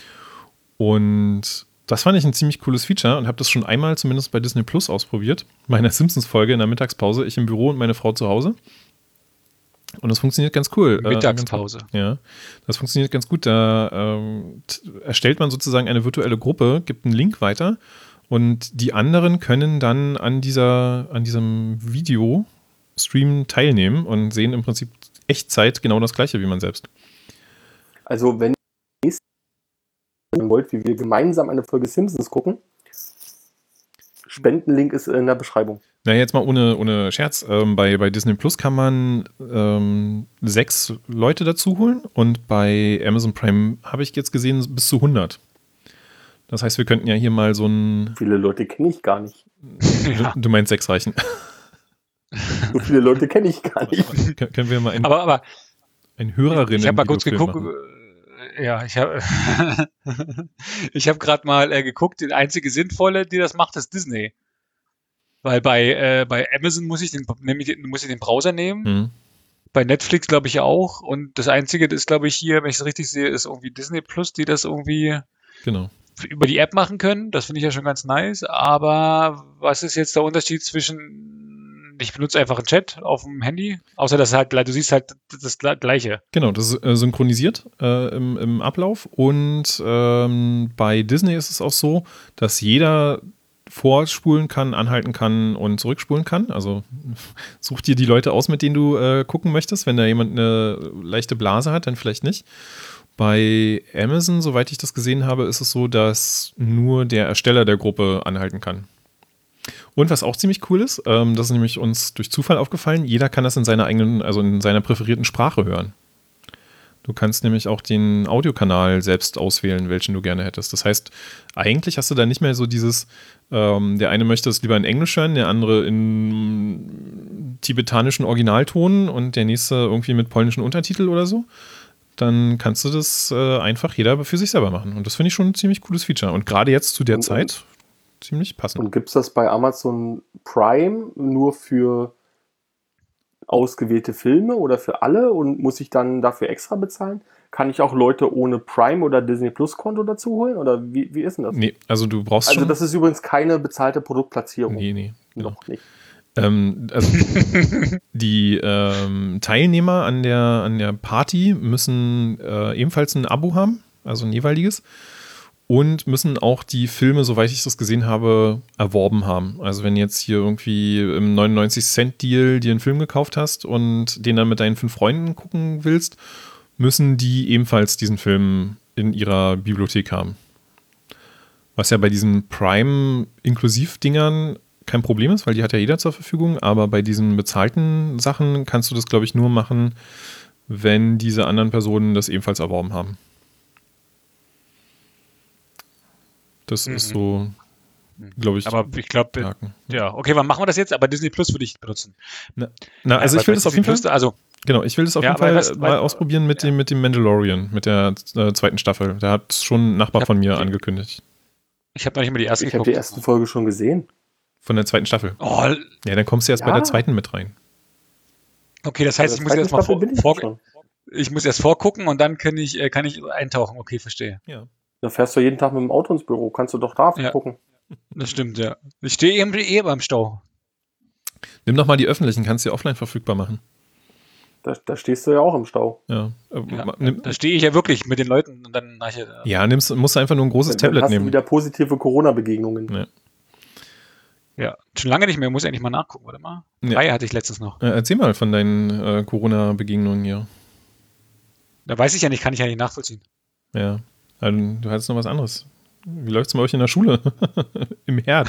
Und das fand ich ein ziemlich cooles Feature und habe das schon einmal zumindest bei Disney Plus ausprobiert. Meiner Simpsons-Folge in der Mittagspause, ich im Büro und meine Frau zu Hause. Und das funktioniert ganz cool. Mittagspause. Ja, das funktioniert ganz gut. Da erstellt man sozusagen eine virtuelle Gruppe, gibt einen Link weiter und die anderen können dann an diesem Video-Stream teilnehmen und sehen im Prinzip Echtzeit genau das Gleiche wie man selbst. Also wenn ihr wollt, wie wir gemeinsam eine Folge Simpsons gucken, Spendenlink ist in der Beschreibung. Na, jetzt mal ohne Scherz. Bei Disney Plus kann man 6 Leute dazu holen und bei Amazon Prime habe ich jetzt gesehen bis zu 100. Das heißt, wir könnten ja hier mal so ein... Viele Leute kenne ich gar nicht. Du meinst 6 reichen. So viele Leute kenne ich gar nicht. Können wir mal ein Hörerinnen... Ich habe mal kurz geguckt. Ja, ich habe gerade mal geguckt, die einzige sinnvolle, die das macht, ist Disney. Weil bei Amazon muss ich den Browser nehmen. Mhm. Bei Netflix glaube ich auch. Und das Einzige, das ist, glaube ich, hier, wenn ich es richtig sehe, ist irgendwie Disney Plus, die das irgendwie über die App machen können. Das finde ich ja schon ganz nice. Aber was ist jetzt der Unterschied zwischen... Ich benutze einfach einen Chat auf dem Handy, außer dass du siehst halt das Gleiche. Genau, das ist synchronisiert im Ablauf und bei Disney ist es auch so, dass jeder vorspulen kann, anhalten kann und zurückspulen kann. Also such dir die Leute aus, mit denen du gucken möchtest. Wenn da jemand eine leichte Blase hat, dann vielleicht nicht. Bei Amazon, soweit ich das gesehen habe, ist es so, dass nur der Ersteller der Gruppe anhalten kann. Und was auch ziemlich cool ist, das ist nämlich uns durch Zufall aufgefallen, jeder kann das in seiner eigenen, also in seiner präferierten Sprache hören. Du kannst nämlich auch den Audiokanal selbst auswählen, welchen du gerne hättest. Das heißt, eigentlich hast du da nicht mehr so dieses, der eine möchte es lieber in Englisch hören, der andere in tibetanischen Originalton und der nächste irgendwie mit polnischen Untertitel oder so. Dann kannst du das einfach jeder für sich selber machen. Und das finde ich schon ein ziemlich cooles Feature. Und gerade jetzt zu der Zeit ziemlich passend. Und gibt es das bei Amazon Prime nur für ausgewählte Filme oder für alle und muss ich dann dafür extra bezahlen? Kann ich auch Leute ohne Prime oder Disney Plus Konto dazu holen? Oder wie ist denn das? Nee, also du brauchst Also das ist übrigens keine bezahlte Produktplatzierung. Nee. Noch nicht. Also die Teilnehmer an der Party müssen ebenfalls ein Abo haben, also ein jeweiliges. Und müssen auch die Filme, soweit ich das gesehen habe, erworben haben. Also wenn jetzt hier irgendwie im 99-Cent-Deal dir einen Film gekauft hast und den dann mit deinen 5 Freunden gucken willst, müssen die ebenfalls diesen Film in ihrer Bibliothek haben. Was ja bei diesen Prime-Inklusiv-Dingern kein Problem ist, weil die hat ja jeder zur Verfügung. Aber bei diesen bezahlten Sachen kannst du das, glaube ich, nur machen, wenn diese anderen Personen das ebenfalls erworben haben. Das ist so, glaube ich. Aber ich glaube, ja, okay, wann machen wir das jetzt? Aber Disney Plus würde ich benutzen. Also ich will das auf jeden Fall. Also, genau, ich will das auf jeden Fall mal ausprobieren mit dem Mandalorian, mit der zweiten Staffel. Da hat schon ein Nachbar von mir angekündigt. Ich habe noch nicht mal die erste geguckt. Ich habe die erste Folge schon gesehen. Von der zweiten Staffel. Oh. Ja, dann kommst du erst bei der zweiten mit rein. Okay, das heißt, ich muss erst mal ich muss erst vorgucken und dann kann ich eintauchen. Okay, verstehe. Ja. Da fährst du jeden Tag mit dem Auto ins Büro. Kannst du doch da gucken. Das stimmt, ja. Ich stehe eben beim Stau. Nimm doch mal die öffentlichen, kannst du ja offline verfügbar machen. Da stehst du ja auch im Stau. Ja. Da stehe ich ja wirklich mit den Leuten und dann nachher. Ja, musst du einfach nur ein großes Tablet nehmen. Hast du wieder positive Corona-Begegnungen. Ja, schon lange nicht mehr. Muss endlich mal nachgucken, warte mal. 3 hatte ich letztens noch. Erzähl mal von deinen Corona-Begegnungen hier. Da weiß ich ja nicht, kann ich ja nicht nachvollziehen. Ja. Du hattest noch was anderes. Wie läuft es bei euch in der Schule? Im Herd.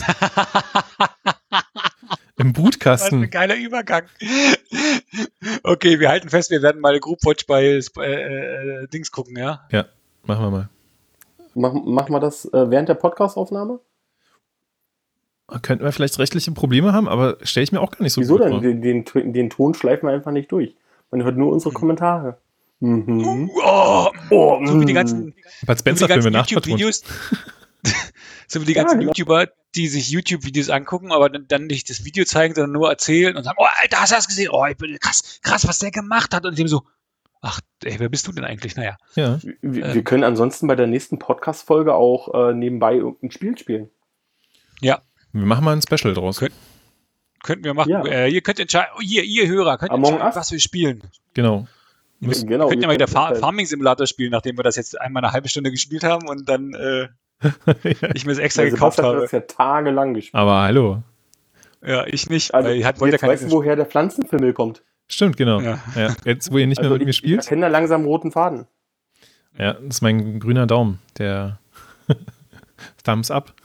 Im Brutkasten. Was ein geiler Übergang. Okay, wir halten fest, wir werden mal Groupwatch bei Dings gucken, ja? Ja, machen wir mal. Machen wir das während der Podcast-Aufnahme? Könnten wir vielleicht rechtliche Probleme haben, aber stelle ich mir auch gar nicht so Wieso gut denn? vor. Den Ton schleifen wir einfach nicht durch. Man hört nur unsere Kommentare. So wie die ganzen Bud Spencer-Filme YouTube-Videos. So wie die ganzen YouTuber, die sich YouTube-Videos angucken, aber dann nicht das Video zeigen, sondern nur erzählen und sagen, oh, Alter, hast du das gesehen? Oh, ich bin krass, was der gemacht hat. Und dem so, ach, ey, wer bist du denn eigentlich? Naja. Ja. Wir können ansonsten bei der nächsten Podcast-Folge auch nebenbei irgendein Spiel spielen. Ja. Wir machen mal ein Special draus. Könnten wir machen. Ja. Ihr könnt entscheiden, ihr Hörer, könnt entscheiden, was wir spielen. Genau. Wir könnten ja mal wieder Farming-Simulator spielen, nachdem wir das jetzt einmal eine halbe Stunde gespielt haben und dann ich mir das extra gekauft habe. Das ja tagelang gespielt. Aber hallo. Ja, ich nicht. Also, jetzt weißt du, woher der Pflanzenfimmel kommt. Stimmt, genau. Ja. Jetzt, wo ihr nicht mehr mit mir spielt. Ich erkenne da langsam einen roten Faden. Ja, das ist mein grüner Daumen, der Thumbs up.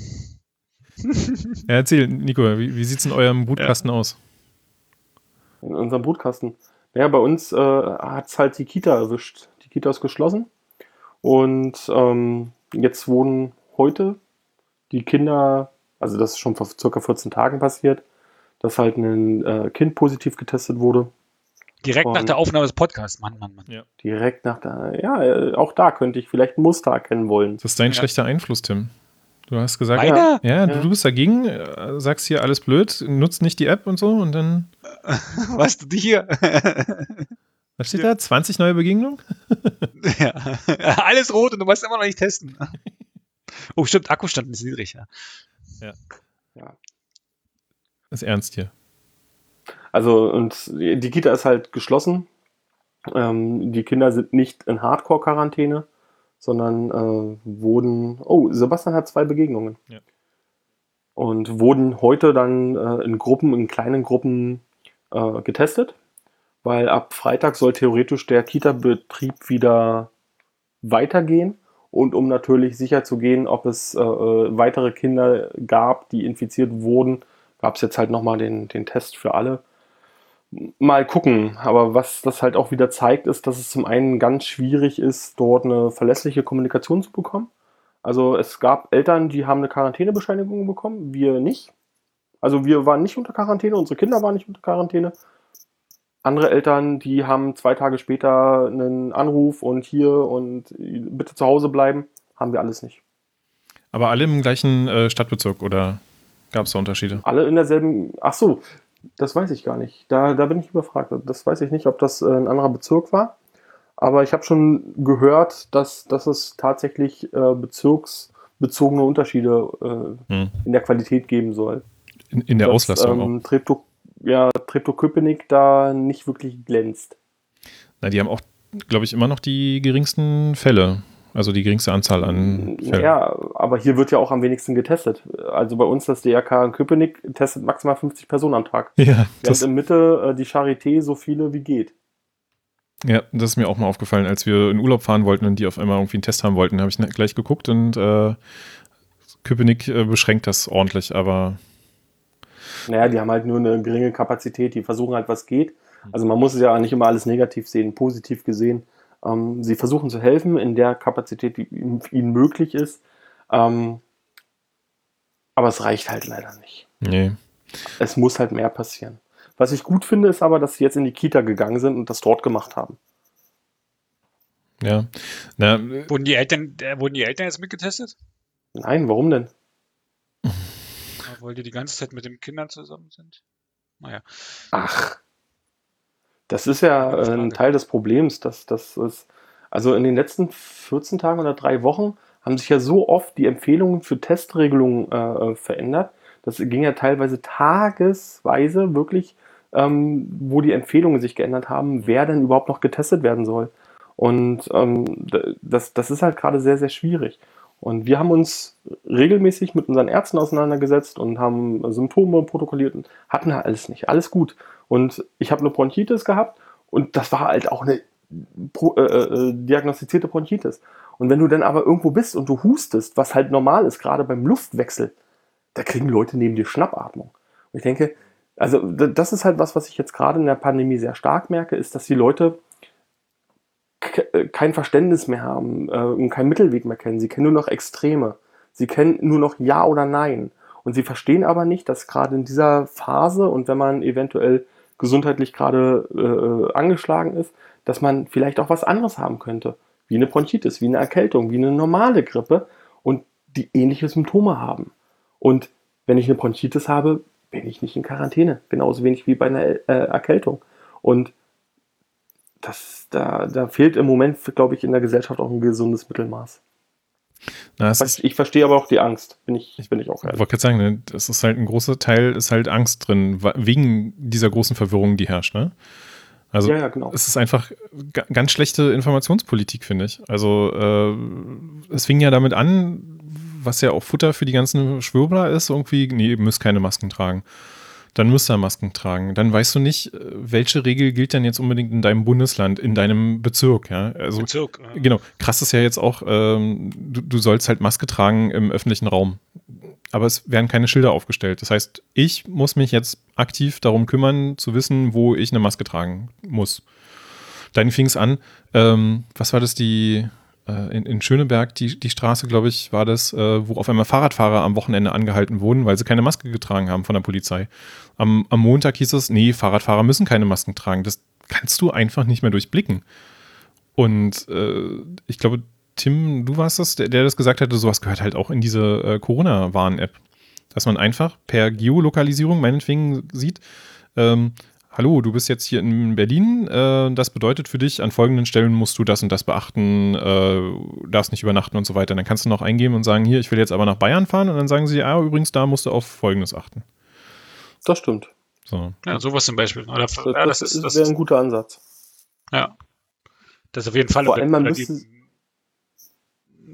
Ja, erzähl, Nico, wie sieht es in eurem Brutkasten aus? In unserem Brutkasten? Ja, bei uns hat es halt die Kita erwischt. Die Kita ist geschlossen. Und jetzt wohnen heute die Kinder, also das ist schon vor circa 14 Tagen passiert, dass halt ein Kind positiv getestet wurde. Direkt nach der Aufnahme des Podcasts, Mann. Ja. Direkt nach der, auch da könnte ich vielleicht ein Muster erkennen wollen. Das ist dein schlechter Einfluss, Tim. Du hast gesagt, du bist dagegen, sagst hier alles blöd, nutzt nicht die App und so und dann... Was, du hier? Was steht da? 20 neue Begegnungen? Ja, alles rot und du musst immer noch nicht testen. Oh, stimmt, Akkustand ist niedrig, ja. Das ist ernst hier. Also, und die Kita ist halt geschlossen. Die Kinder sind nicht in Hardcore-Quarantäne, sondern wurden... Oh, Sebastian hat 2 Begegnungen. Ja. und wurden heute dann in kleinen Gruppen getestet, weil ab Freitag soll theoretisch der Kita-Betrieb wieder weitergehen. Und um natürlich sicher zu gehen, ob es weitere Kinder gab, die infiziert wurden, gab es jetzt halt nochmal den Test für alle. Mal gucken, aber was das halt auch wieder zeigt, ist, dass es zum einen ganz schwierig ist, dort eine verlässliche Kommunikation zu bekommen. Also es gab Eltern, die haben eine Quarantänebescheinigung bekommen, wir nicht. Also wir waren nicht unter Quarantäne, unsere Kinder waren nicht unter Quarantäne. Andere Eltern, die haben 2 Tage später einen Anruf und hier und bitte zu Hause bleiben, haben wir alles nicht. Aber alle im gleichen Stadtbezirk oder gab es da Unterschiede? Alle in derselben, ach so, das weiß ich gar nicht. Da bin ich überfragt. Das weiß ich nicht, ob das ein anderer Bezirk war. Aber ich habe schon gehört, dass es tatsächlich bezirksbezogene Unterschiede in der Qualität geben soll. In der Auslastung auch. Treptow-Köpenick da nicht wirklich glänzt. Na, die haben auch, glaube ich, immer noch die geringsten Fälle. Also die geringste Anzahl an Fällen. Ja, aber hier wird ja auch am wenigsten getestet. Also bei uns, das DRK in Köpenick, testet maximal 50 Personen am Tag. Ja, während in Mitte die Charité so viele wie geht. Ja, das ist mir auch mal aufgefallen, als wir in Urlaub fahren wollten und die auf einmal irgendwie einen Test haben wollten, habe ich gleich geguckt und Köpenick beschränkt das ordentlich, aber... Naja, die haben halt nur eine geringe Kapazität, die versuchen halt, was geht. Also man muss es ja nicht immer alles negativ sehen, positiv gesehen. Sie versuchen zu helfen in der Kapazität, die ihnen möglich ist. Aber es reicht halt leider nicht. Nee. Es muss halt mehr passieren. Was ich gut finde, ist aber, dass sie jetzt in die Kita gegangen sind und das dort gemacht haben. Ja. Wurden die Eltern jetzt mitgetestet? Nein, warum denn? Weil die ganze Zeit mit den Kindern zusammen sind. Naja. Ach. Das ist ja ein Teil des Problems, dass das ist. Also in den letzten 14 Tagen oder 3 Wochen haben sich ja so oft die Empfehlungen für Testregelungen verändert. Das ging ja teilweise tagesweise wirklich, wo die Empfehlungen sich geändert haben, wer denn überhaupt noch getestet werden soll. Und das ist halt gerade sehr, sehr schwierig. Und wir haben uns regelmäßig mit unseren Ärzten auseinandergesetzt und haben Symptome protokolliert und hatten halt alles nicht. Alles gut. Und ich habe eine Bronchitis gehabt und das war halt auch eine diagnostizierte Bronchitis. Und wenn du dann aber irgendwo bist und du hustest, was halt normal ist, gerade beim Luftwechsel, da kriegen Leute neben dir Schnappatmung. Und ich denke, also das ist halt was ich jetzt gerade in der Pandemie sehr stark merke, ist, dass die Leute kein Verständnis mehr haben und keinen Mittelweg mehr kennen. Sie kennen nur noch Extreme. Sie kennen nur noch Ja oder Nein. Und sie verstehen aber nicht, dass gerade in dieser Phase und wenn man eventuell gesundheitlich gerade angeschlagen ist, dass man vielleicht auch was anderes haben könnte. Wie eine Bronchitis, wie eine Erkältung, wie eine normale Grippe und die ähnliche Symptome haben. Und wenn ich eine Bronchitis habe, bin ich nicht in Quarantäne. Genauso wenig wie bei einer Erkältung. Und da fehlt im Moment, glaube ich, in der Gesellschaft auch ein gesundes Mittelmaß. Ich verstehe aber auch die Angst, bin ich auch ehrlich. Ich wollte gerade sagen, ne, das ist halt ein großer Teil, ist halt Angst drin, wegen dieser großen Verwirrung, die herrscht, ne? Also ja, genau. Es ist einfach ganz schlechte Informationspolitik, finde ich. Also es fing ja damit an, was ja auch Futter für die ganzen Schwurbler ist, irgendwie, nee, ihr müsst keine Masken tragen. Dann müsst ihr Masken tragen. Dann weißt du nicht, welche Regel gilt denn jetzt unbedingt in deinem Bundesland, in deinem Bezirk. Ja? Also, Bezirk, ja. Genau. Krass ist ja jetzt auch, du sollst halt Maske tragen im öffentlichen Raum. Aber es werden keine Schilder aufgestellt. Das heißt, ich muss mich jetzt aktiv darum kümmern, zu wissen, wo ich eine Maske tragen muss. Dann fing es an, was war das, in Schöneberg, die Straße, glaube ich, war das, wo auf einmal Fahrradfahrer am Wochenende angehalten wurden, weil sie keine Maske getragen haben von der Polizei. Am Montag hieß es, nee, Fahrradfahrer müssen keine Masken tragen. Das kannst du einfach nicht mehr durchblicken. Und ich glaube, Tim, du warst das, der das gesagt hatte, sowas gehört halt auch in diese Corona-Warn-App. Dass man einfach per Geolokalisierung meinetwegen sieht, hallo, du bist jetzt hier in Berlin, das bedeutet für dich, an folgenden Stellen musst du das und das beachten, darfst nicht übernachten und so weiter. Dann kannst du noch eingeben und sagen, hier, ich will jetzt aber nach Bayern fahren und dann sagen sie, übrigens, da musst du auf Folgendes achten. Das stimmt. So. Ja, sowas zum Beispiel. Oder, das wäre ein guter Ansatz. Ja. Das ist auf jeden Fall. Vor allem,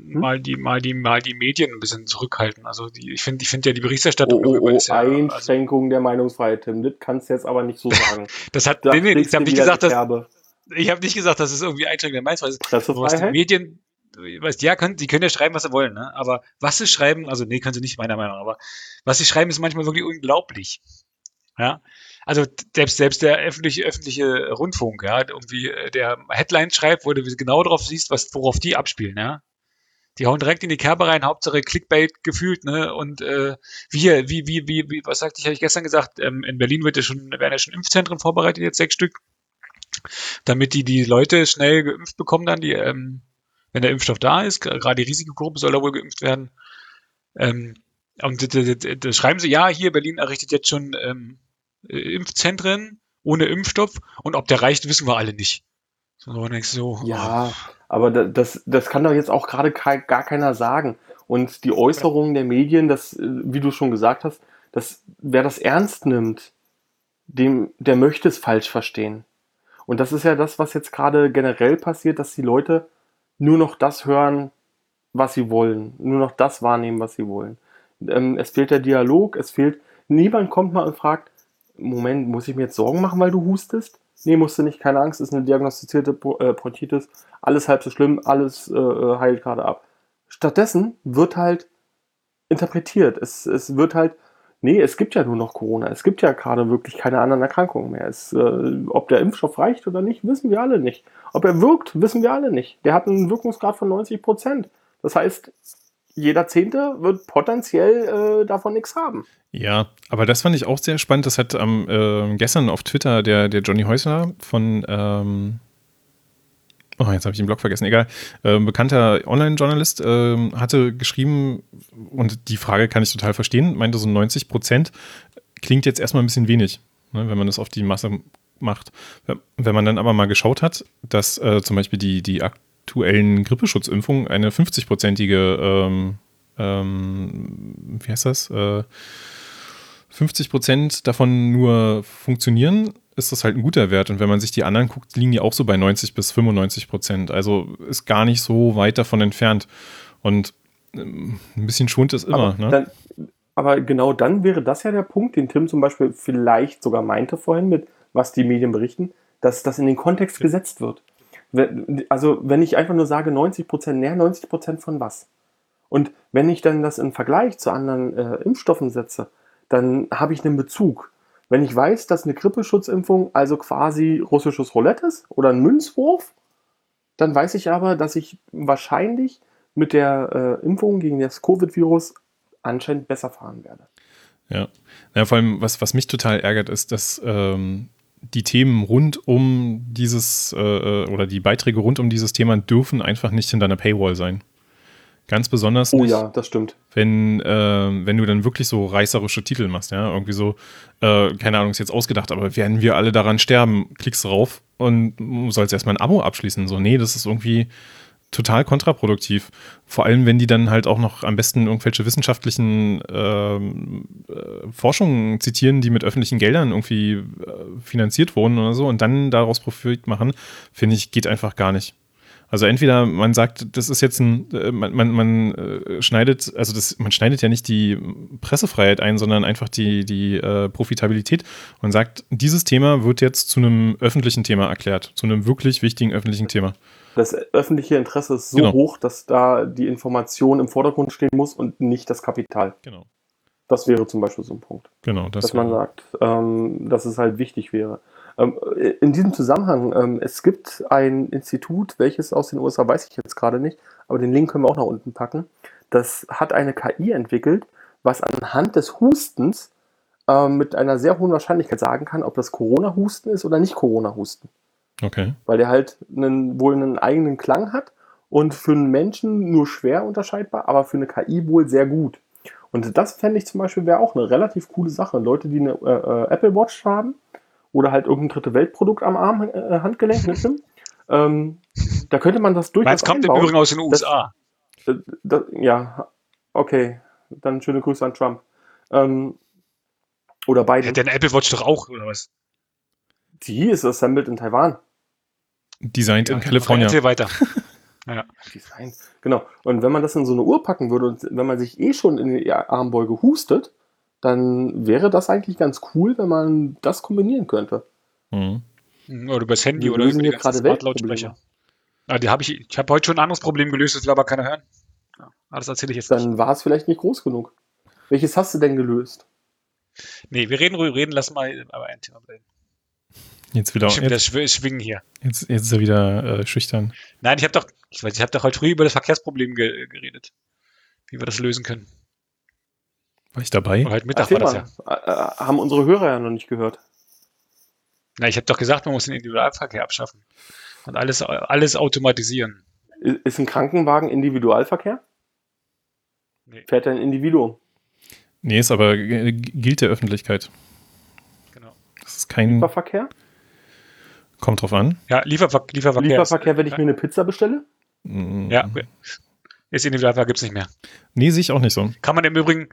mal die Medien ein bisschen zurückhalten. Also ich finde ja die Berichterstattung darüber ist ja Einschränkung der Meinungsfreiheit, Tim. Das kannst du jetzt aber nicht so sagen. Ich habe nicht gesagt, dass es irgendwie Einschränkung der Meinungsfreiheit ist. Pressefreiheit? Die Medien, die können ja schreiben, was sie wollen, ne? Aber was sie schreiben, also nee, können sie nicht, meiner Meinung nach, aber was sie schreiben, ist manchmal wirklich unglaublich. Ja. Also selbst der öffentliche Rundfunk, ja, irgendwie der Headline schreibt, wo du genau drauf siehst, worauf die abspielen, ja. Die hauen direkt in die Kerbe rein, Hauptsache Clickbait gefühlt, ne? Und was sagte ich, habe ich gestern gesagt, in Berlin werden ja schon Impfzentren vorbereitet, jetzt 6 Stück, damit die Leute schnell geimpft bekommen dann, wenn der Impfstoff da ist, gerade die Risikogruppe soll da wohl geimpft werden. Und da schreiben sie, ja, hier Berlin errichtet jetzt schon Impfzentren ohne Impfstoff und ob der reicht, wissen wir alle nicht. Ja, aber das kann doch jetzt auch gerade gar keiner sagen. Und die Äußerungen der Medien, wie du schon gesagt hast, wer das ernst nimmt, der möchte es falsch verstehen. Und das ist ja das, was jetzt gerade generell passiert, dass die Leute nur noch das hören, was sie wollen. Nur noch das wahrnehmen, was sie wollen. Es fehlt der Dialog, niemand kommt mal und fragt, Moment, muss ich mir jetzt Sorgen machen, weil du hustest? Nee, musst du nicht, keine Angst, ist eine diagnostizierte Bronchitis, alles halb so schlimm, alles heilt gerade ab. Stattdessen wird halt interpretiert. Es wird halt, nee, es gibt ja nur noch Corona, es gibt ja gerade wirklich keine anderen Erkrankungen mehr. Ob der Impfstoff reicht oder nicht, wissen wir alle nicht. Ob er wirkt, wissen wir alle nicht. Der hat einen Wirkungsgrad von 90%. Das heißt, jeder Zehnte wird potenziell davon nichts haben. Ja, aber das fand ich auch sehr spannend. Das hat gestern auf Twitter der Johnny Häusler von, jetzt habe ich den Blog vergessen, egal, bekannter Online-Journalist hatte geschrieben, und die Frage kann ich total verstehen, meinte so 90% klingt jetzt erstmal ein bisschen wenig, ne, wenn man das auf die Masse macht. Wenn man dann aber mal geschaut hat, dass zum Beispiel die aktuellen Grippeschutzimpfungen eine 50-prozentige wie heißt das? 50% davon nur funktionieren, ist das halt ein guter Wert. Und wenn man sich die anderen guckt, liegen die auch so bei 90-95%. Also ist gar nicht so weit davon entfernt. Und ein bisschen Schwund ist immer. Aber genau dann wäre das ja der Punkt, den Tim zum Beispiel vielleicht sogar meinte vorhin mit, was die Medien berichten, dass das in den Kontext gesetzt wird. Also wenn ich einfach nur sage 90%, 90% von was? Und wenn ich dann das im Vergleich zu anderen Impfstoffen setze, dann habe ich einen Bezug. Wenn ich weiß, dass eine Grippeschutzimpfung also quasi russisches Roulette ist oder ein Münzwurf, dann weiß ich aber, dass ich wahrscheinlich mit der Impfung gegen das Covid-Virus anscheinend besser fahren werde. Ja, vor allem, was mich total ärgert, ist, dass die Themen rund um dieses oder die Beiträge rund um dieses Thema dürfen einfach nicht hinter einer Paywall sein. Ganz besonders nicht, ja, das stimmt. Wenn du dann wirklich so reißerische Titel machst, ja, irgendwie so, keine Ahnung, ist jetzt ausgedacht, aber werden wir alle daran sterben, klickst drauf und sollst erstmal ein Abo abschließen. So, nee, das ist irgendwie total kontraproduktiv. Vor allem, wenn die dann halt auch noch am besten irgendwelche wissenschaftlichen Forschungen zitieren, die mit öffentlichen Geldern irgendwie finanziert wurden oder so und dann daraus Profit machen, finde ich, geht einfach gar nicht. Also entweder man sagt, das ist jetzt man schneidet ja nicht die Pressefreiheit ein, sondern einfach die Profitabilität und sagt, dieses Thema wird jetzt zu einem öffentlichen Thema erklärt, zu einem wirklich wichtigen öffentlichen Thema. Das öffentliche Interesse ist so hoch, dass da die Information im Vordergrund stehen muss und nicht das Kapital. Genau. Das wäre zum Beispiel so ein Punkt. Genau, dass man sagt, dass es halt wichtig wäre. In diesem Zusammenhang, es gibt ein Institut, welches aus den USA, weiß ich jetzt gerade nicht, aber den Link können wir auch nach unten packen. Das hat eine KI entwickelt, was anhand des Hustens mit einer sehr hohen Wahrscheinlichkeit sagen kann, ob das Corona-Husten ist oder nicht Corona-Husten. Okay. Weil der halt wohl einen eigenen Klang hat und für einen Menschen nur schwer unterscheidbar, aber für eine KI wohl sehr gut. Und das fände ich zum Beispiel wäre auch eine relativ coole Sache. Leute, die eine Apple Watch haben oder halt irgendein dritte Weltprodukt am Arm, Handgelenk, ne, Tim? Da könnte man das durchaus einbauen. Das kommt im Übrigen aus den USA. Ja, okay. Dann schöne Grüße an Trump. Oder beide. Hat der eine Apple Watch doch auch, oder was? Die ist assembled in Taiwan. Designed in California. Erzähl weiter. Ja. Design. Genau. Und wenn man das in so eine Uhr packen würde und wenn man sich schon in die Armbeuge hustet, dann wäre das eigentlich ganz cool, wenn man das kombinieren könnte. Mhm. Oder übers Handy Wir oder lösen über die hier ganzen gerade Smart-Lautsprecher. Ich habe heute schon ein anderes Problem gelöst, das will aber keiner hören. Ja, das erzähle ich jetzt nicht. Dann war es vielleicht nicht groß genug. Welches hast du denn gelöst? Nee, wir reden, lass mal aber ein Thema bleiben. Jetzt wieder. Stimmt, das Schwingen hier. Jetzt ist er wieder schüchtern. Nein, ich habe doch heute früh über das Verkehrsproblem geredet. Wie wir das lösen können. War ich dabei? Oder heute Mittag war das ja. Haben unsere Hörer ja noch nicht gehört. Na, ich habe doch gesagt, man muss den Individualverkehr abschaffen. Und alles automatisieren. Ist ein Krankenwagen Individualverkehr? Nee. Fährt ein Individuum? Nee, ist aber gilt der Öffentlichkeit. Genau. Das ist kein. Lieferverkehr? Kommt drauf an. Ja, Lieferverkehr. Lieferverkehr, wenn ich mir eine Pizza bestelle? Ja, ist Individualverkehr, gibt es nicht mehr. Nee, sehe ich auch nicht so. Kann man im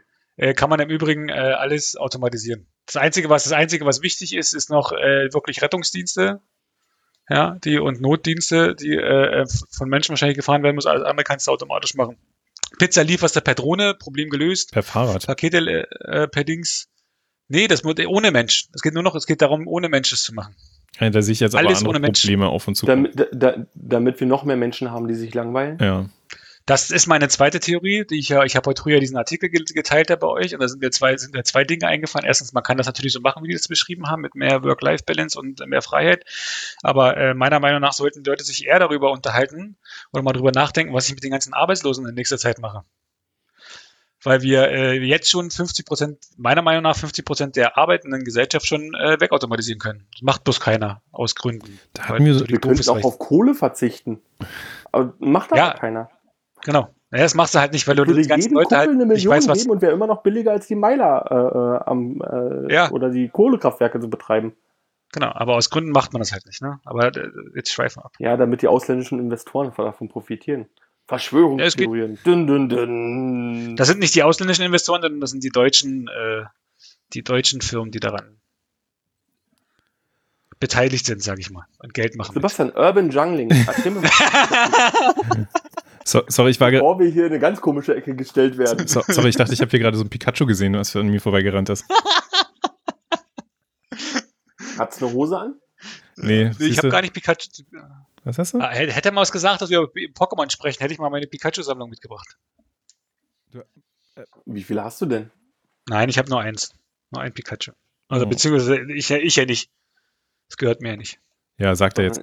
Übrigen alles automatisieren. Das Einzige, was wichtig ist, ist noch wirklich Rettungsdienste, ja, und Notdienste, die von Menschen wahrscheinlich gefahren werden muss. Alles andere kannst du automatisch machen. Pizza lieferst du per Drohne, Problem gelöst. Per Fahrrad. Pakete per Dings. Nee, das muss ohne Mensch. Es geht darum, ohne Mensch es zu machen. Ja, da sehe ich jetzt aber Alles andere ohne Mensch. Probleme auf und zu. Damit wir noch mehr Menschen haben, die sich langweilen? Ja. Das ist meine zweite Theorie, ich habe heute früher diesen Artikel geteilt bei euch und da sind mir zwei Dinge eingefallen. Erstens, man kann das natürlich so machen, wie die das beschrieben haben, mit mehr Work-Life-Balance und mehr Freiheit. Aber meiner Meinung nach sollten die Leute sich eher darüber unterhalten oder mal darüber nachdenken, was ich mit den ganzen Arbeitslosen in nächster Zeit mache. Weil wir jetzt schon 50%, meiner Meinung nach 50% der arbeitenden Gesellschaft schon wegautomatisieren können. Das macht bloß keiner aus Gründen. Wir können auch auf Kohle verzichten. Aber macht aber keiner. Genau. Naja, das machst du halt nicht, weil du die ganzen Leute halt nicht weißt, was... und wäre immer noch billiger als die Meiler oder die Kohlekraftwerke zu betreiben. Genau, aber aus Gründen macht man das halt nicht. Ne? Aber jetzt schweifen wir ab. Ja, damit die ausländischen Investoren davon profitieren. Verschwörungstheorien. Dünn, dünn, dünn. Das sind nicht die ausländischen Investoren, sondern das sind die deutschen Firmen, die daran beteiligt sind, sage ich mal, und Geld machen. Sebastian, Urban Jungling. Sorry, ich war bevor wir hier in eine ganz komische Ecke gestellt werden. Sorry, ich dachte, ich habe hier gerade so ein Pikachu gesehen, was an mir vorbeigerannt ist. Hat's eine Hose an? Nee, ich habe gar nicht Pikachu. Was hast du? Hätte er mal was gesagt, dass wir über Pokémon sprechen, hätte ich mal meine Pikachu-Sammlung mitgebracht. Wie viele hast du denn? Nein, ich habe nur eins. Nur ein Pikachu. Also beziehungsweise ich ja nicht. Das gehört mir ja nicht. Ja, sagt er jetzt.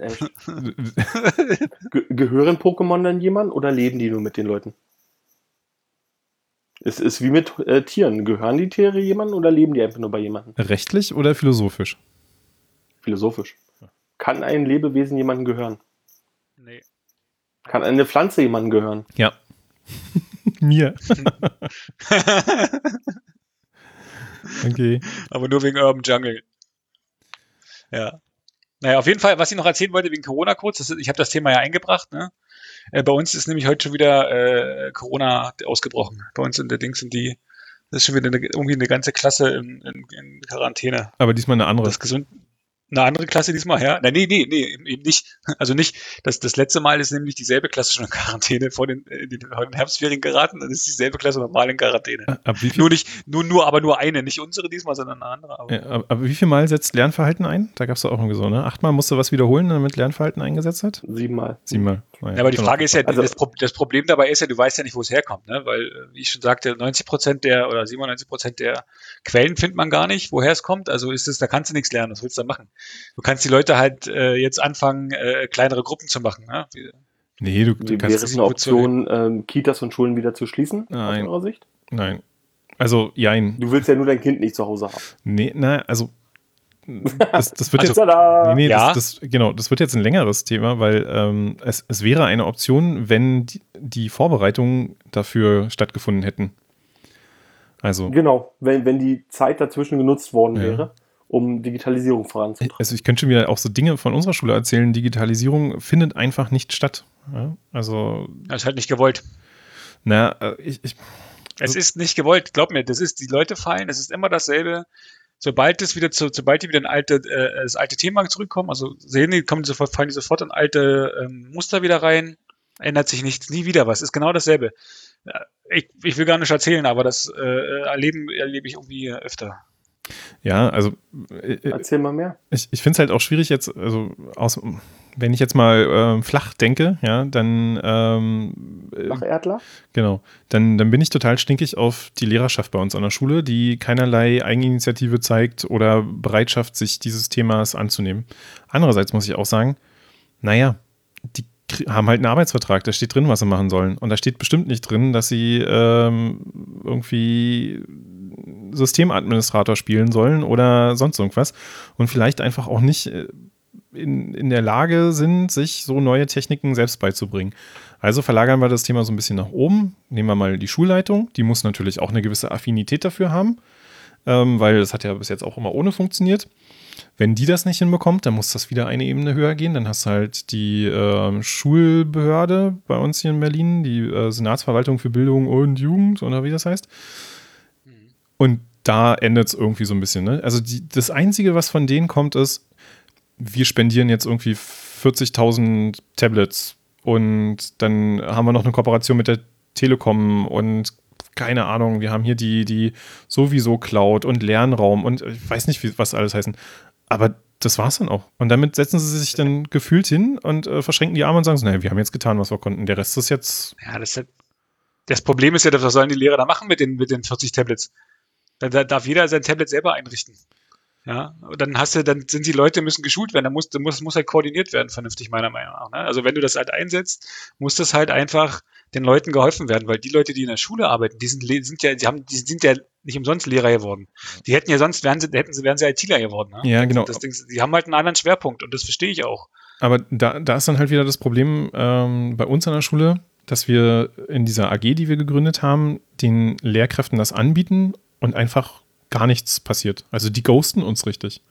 Gehören Pokémon dann jemand oder leben die nur mit den Leuten? Es ist wie mit Tieren. Gehören die Tiere jemandem oder leben die einfach nur bei jemandem? Rechtlich oder philosophisch? Philosophisch. Kann ein Lebewesen jemandem gehören? Nee. Kann eine Pflanze jemandem gehören? Ja. Mir. Okay. Aber nur wegen Urban Jungle. Ja. Naja, auf jeden Fall, was ich noch erzählen wollte wegen Corona kurz, ich habe das Thema ja eingebracht, ne? Bei uns ist nämlich heute schon wieder Corona ausgebrochen. Bei uns in der Dings das ist schon wieder irgendwie eine ganze Klasse in Quarantäne. Aber diesmal eine andere. Eine andere Klasse diesmal, ja? Nee, eben nicht. Also nicht. Das letzte Mal ist nämlich dieselbe Klasse schon in Quarantäne vor den Herbstferien geraten, dann ist dieselbe Klasse normal in Quarantäne. Ab wie viel? Aber nur eine, nicht unsere diesmal, sondern eine andere. Aber wie viel Mal setzt Lernverhalten ein? Da gab es doch auch irgendwie so, ne? 8-mal musste was wiederholen, damit Lernverhalten eingesetzt hat? 7-mal. 7-mal. Ja, aber die Frage ist ja, das Problem dabei ist ja, du weißt ja nicht, wo es herkommt, ne? Weil, wie ich schon sagte, 90% oder 97% der Quellen findet man gar nicht, woher es kommt. Also da kannst du nichts lernen. Was willst du da machen? Du kannst die Leute halt jetzt anfangen, kleinere Gruppen zu machen. Ne? Nee, du kannst wäre es eine Option, Kitas und Schulen wieder zu schließen? Nein. Aus eurer Sicht? Nein. Also, jein. Du willst ja nur dein Kind nicht zu Hause haben. Nee, also das wird das wird jetzt ein längeres Thema, weil es wäre eine Option, wenn die Vorbereitungen dafür stattgefunden hätten. Also genau, wenn die Zeit dazwischen genutzt worden wäre, um Digitalisierung voranzutreiben. Also ich könnte schon wieder auch so Dinge von unserer Schule erzählen. Digitalisierung findet einfach nicht statt. Ja? Also das ist halt nicht gewollt. Es ist nicht gewollt, glaub mir, die Leute fallen, es ist immer dasselbe. Sobald die wieder das alte Thema zurückkommen, also fallen die sofort in alte Muster wieder rein. ändert sich nichts, nie wieder was. Ist genau dasselbe. Ich will gar nicht erzählen, aber das erlebe ich irgendwie öfter. Ja, also erzähl mal mehr. Ich finde es halt auch schwierig jetzt, also wenn ich jetzt mal flach denke, ja, dann Flacherdler? Genau, dann bin ich total stinkig auf die Lehrerschaft bei uns an der Schule, die keinerlei Eigeninitiative zeigt oder Bereitschaft, sich dieses Themas anzunehmen. Andererseits muss ich auch sagen, naja, die haben halt einen Arbeitsvertrag, da steht drin, was sie machen sollen. Und da steht bestimmt nicht drin, dass sie irgendwie Systemadministrator spielen sollen oder sonst irgendwas. Und vielleicht einfach auch nicht in der Lage sind, sich so neue Techniken selbst beizubringen. Also verlagern wir das Thema so ein bisschen nach oben. Nehmen wir mal die Schulleitung. Die muss natürlich auch eine gewisse Affinität dafür haben, weil das hat ja bis jetzt auch immer ohne funktioniert. Wenn die das nicht hinbekommt, dann muss das wieder eine Ebene höher gehen. Dann hast du halt die Schulbehörde bei uns hier in Berlin, die Senatsverwaltung für Bildung und Jugend, oder wie das heißt. Und da endet es irgendwie so ein bisschen. Ne? Also das Einzige, was von denen kommt, ist, wir spendieren jetzt irgendwie 40.000 Tablets und dann haben wir noch eine Kooperation mit der Telekom und keine Ahnung, wir haben hier die sowieso Cloud und Lernraum und ich weiß nicht, was alles heißen. Aber das war's dann auch. Und damit setzen sie sich dann gefühlt hin und verschränken die Arme und sagen so, naja, wir haben jetzt getan, was wir konnten. Der Rest ist jetzt... Ja, das Problem ist ja, was sollen die Lehrer da machen mit den 40 Tablets? Da darf jeder sein Tablet selber einrichten. Ja, und dann sind die Leute, müssen geschult werden, muss halt koordiniert werden, vernünftig, meiner Meinung nach. Ne? Also wenn du das halt einsetzt, muss das halt einfach den Leuten geholfen werden, weil die Leute, die in der Schule arbeiten, die sind ja nicht umsonst Lehrer geworden. Die hätten ja sonst, wären sie ITler geworden. Ne? Ja, genau. Die haben halt einen anderen Schwerpunkt und das verstehe ich auch. Aber da ist dann halt wieder das Problem bei uns an der Schule, dass wir in dieser AG, die wir gegründet haben, den Lehrkräften das anbieten und einfach gar nichts passiert. Also die ghosten uns richtig.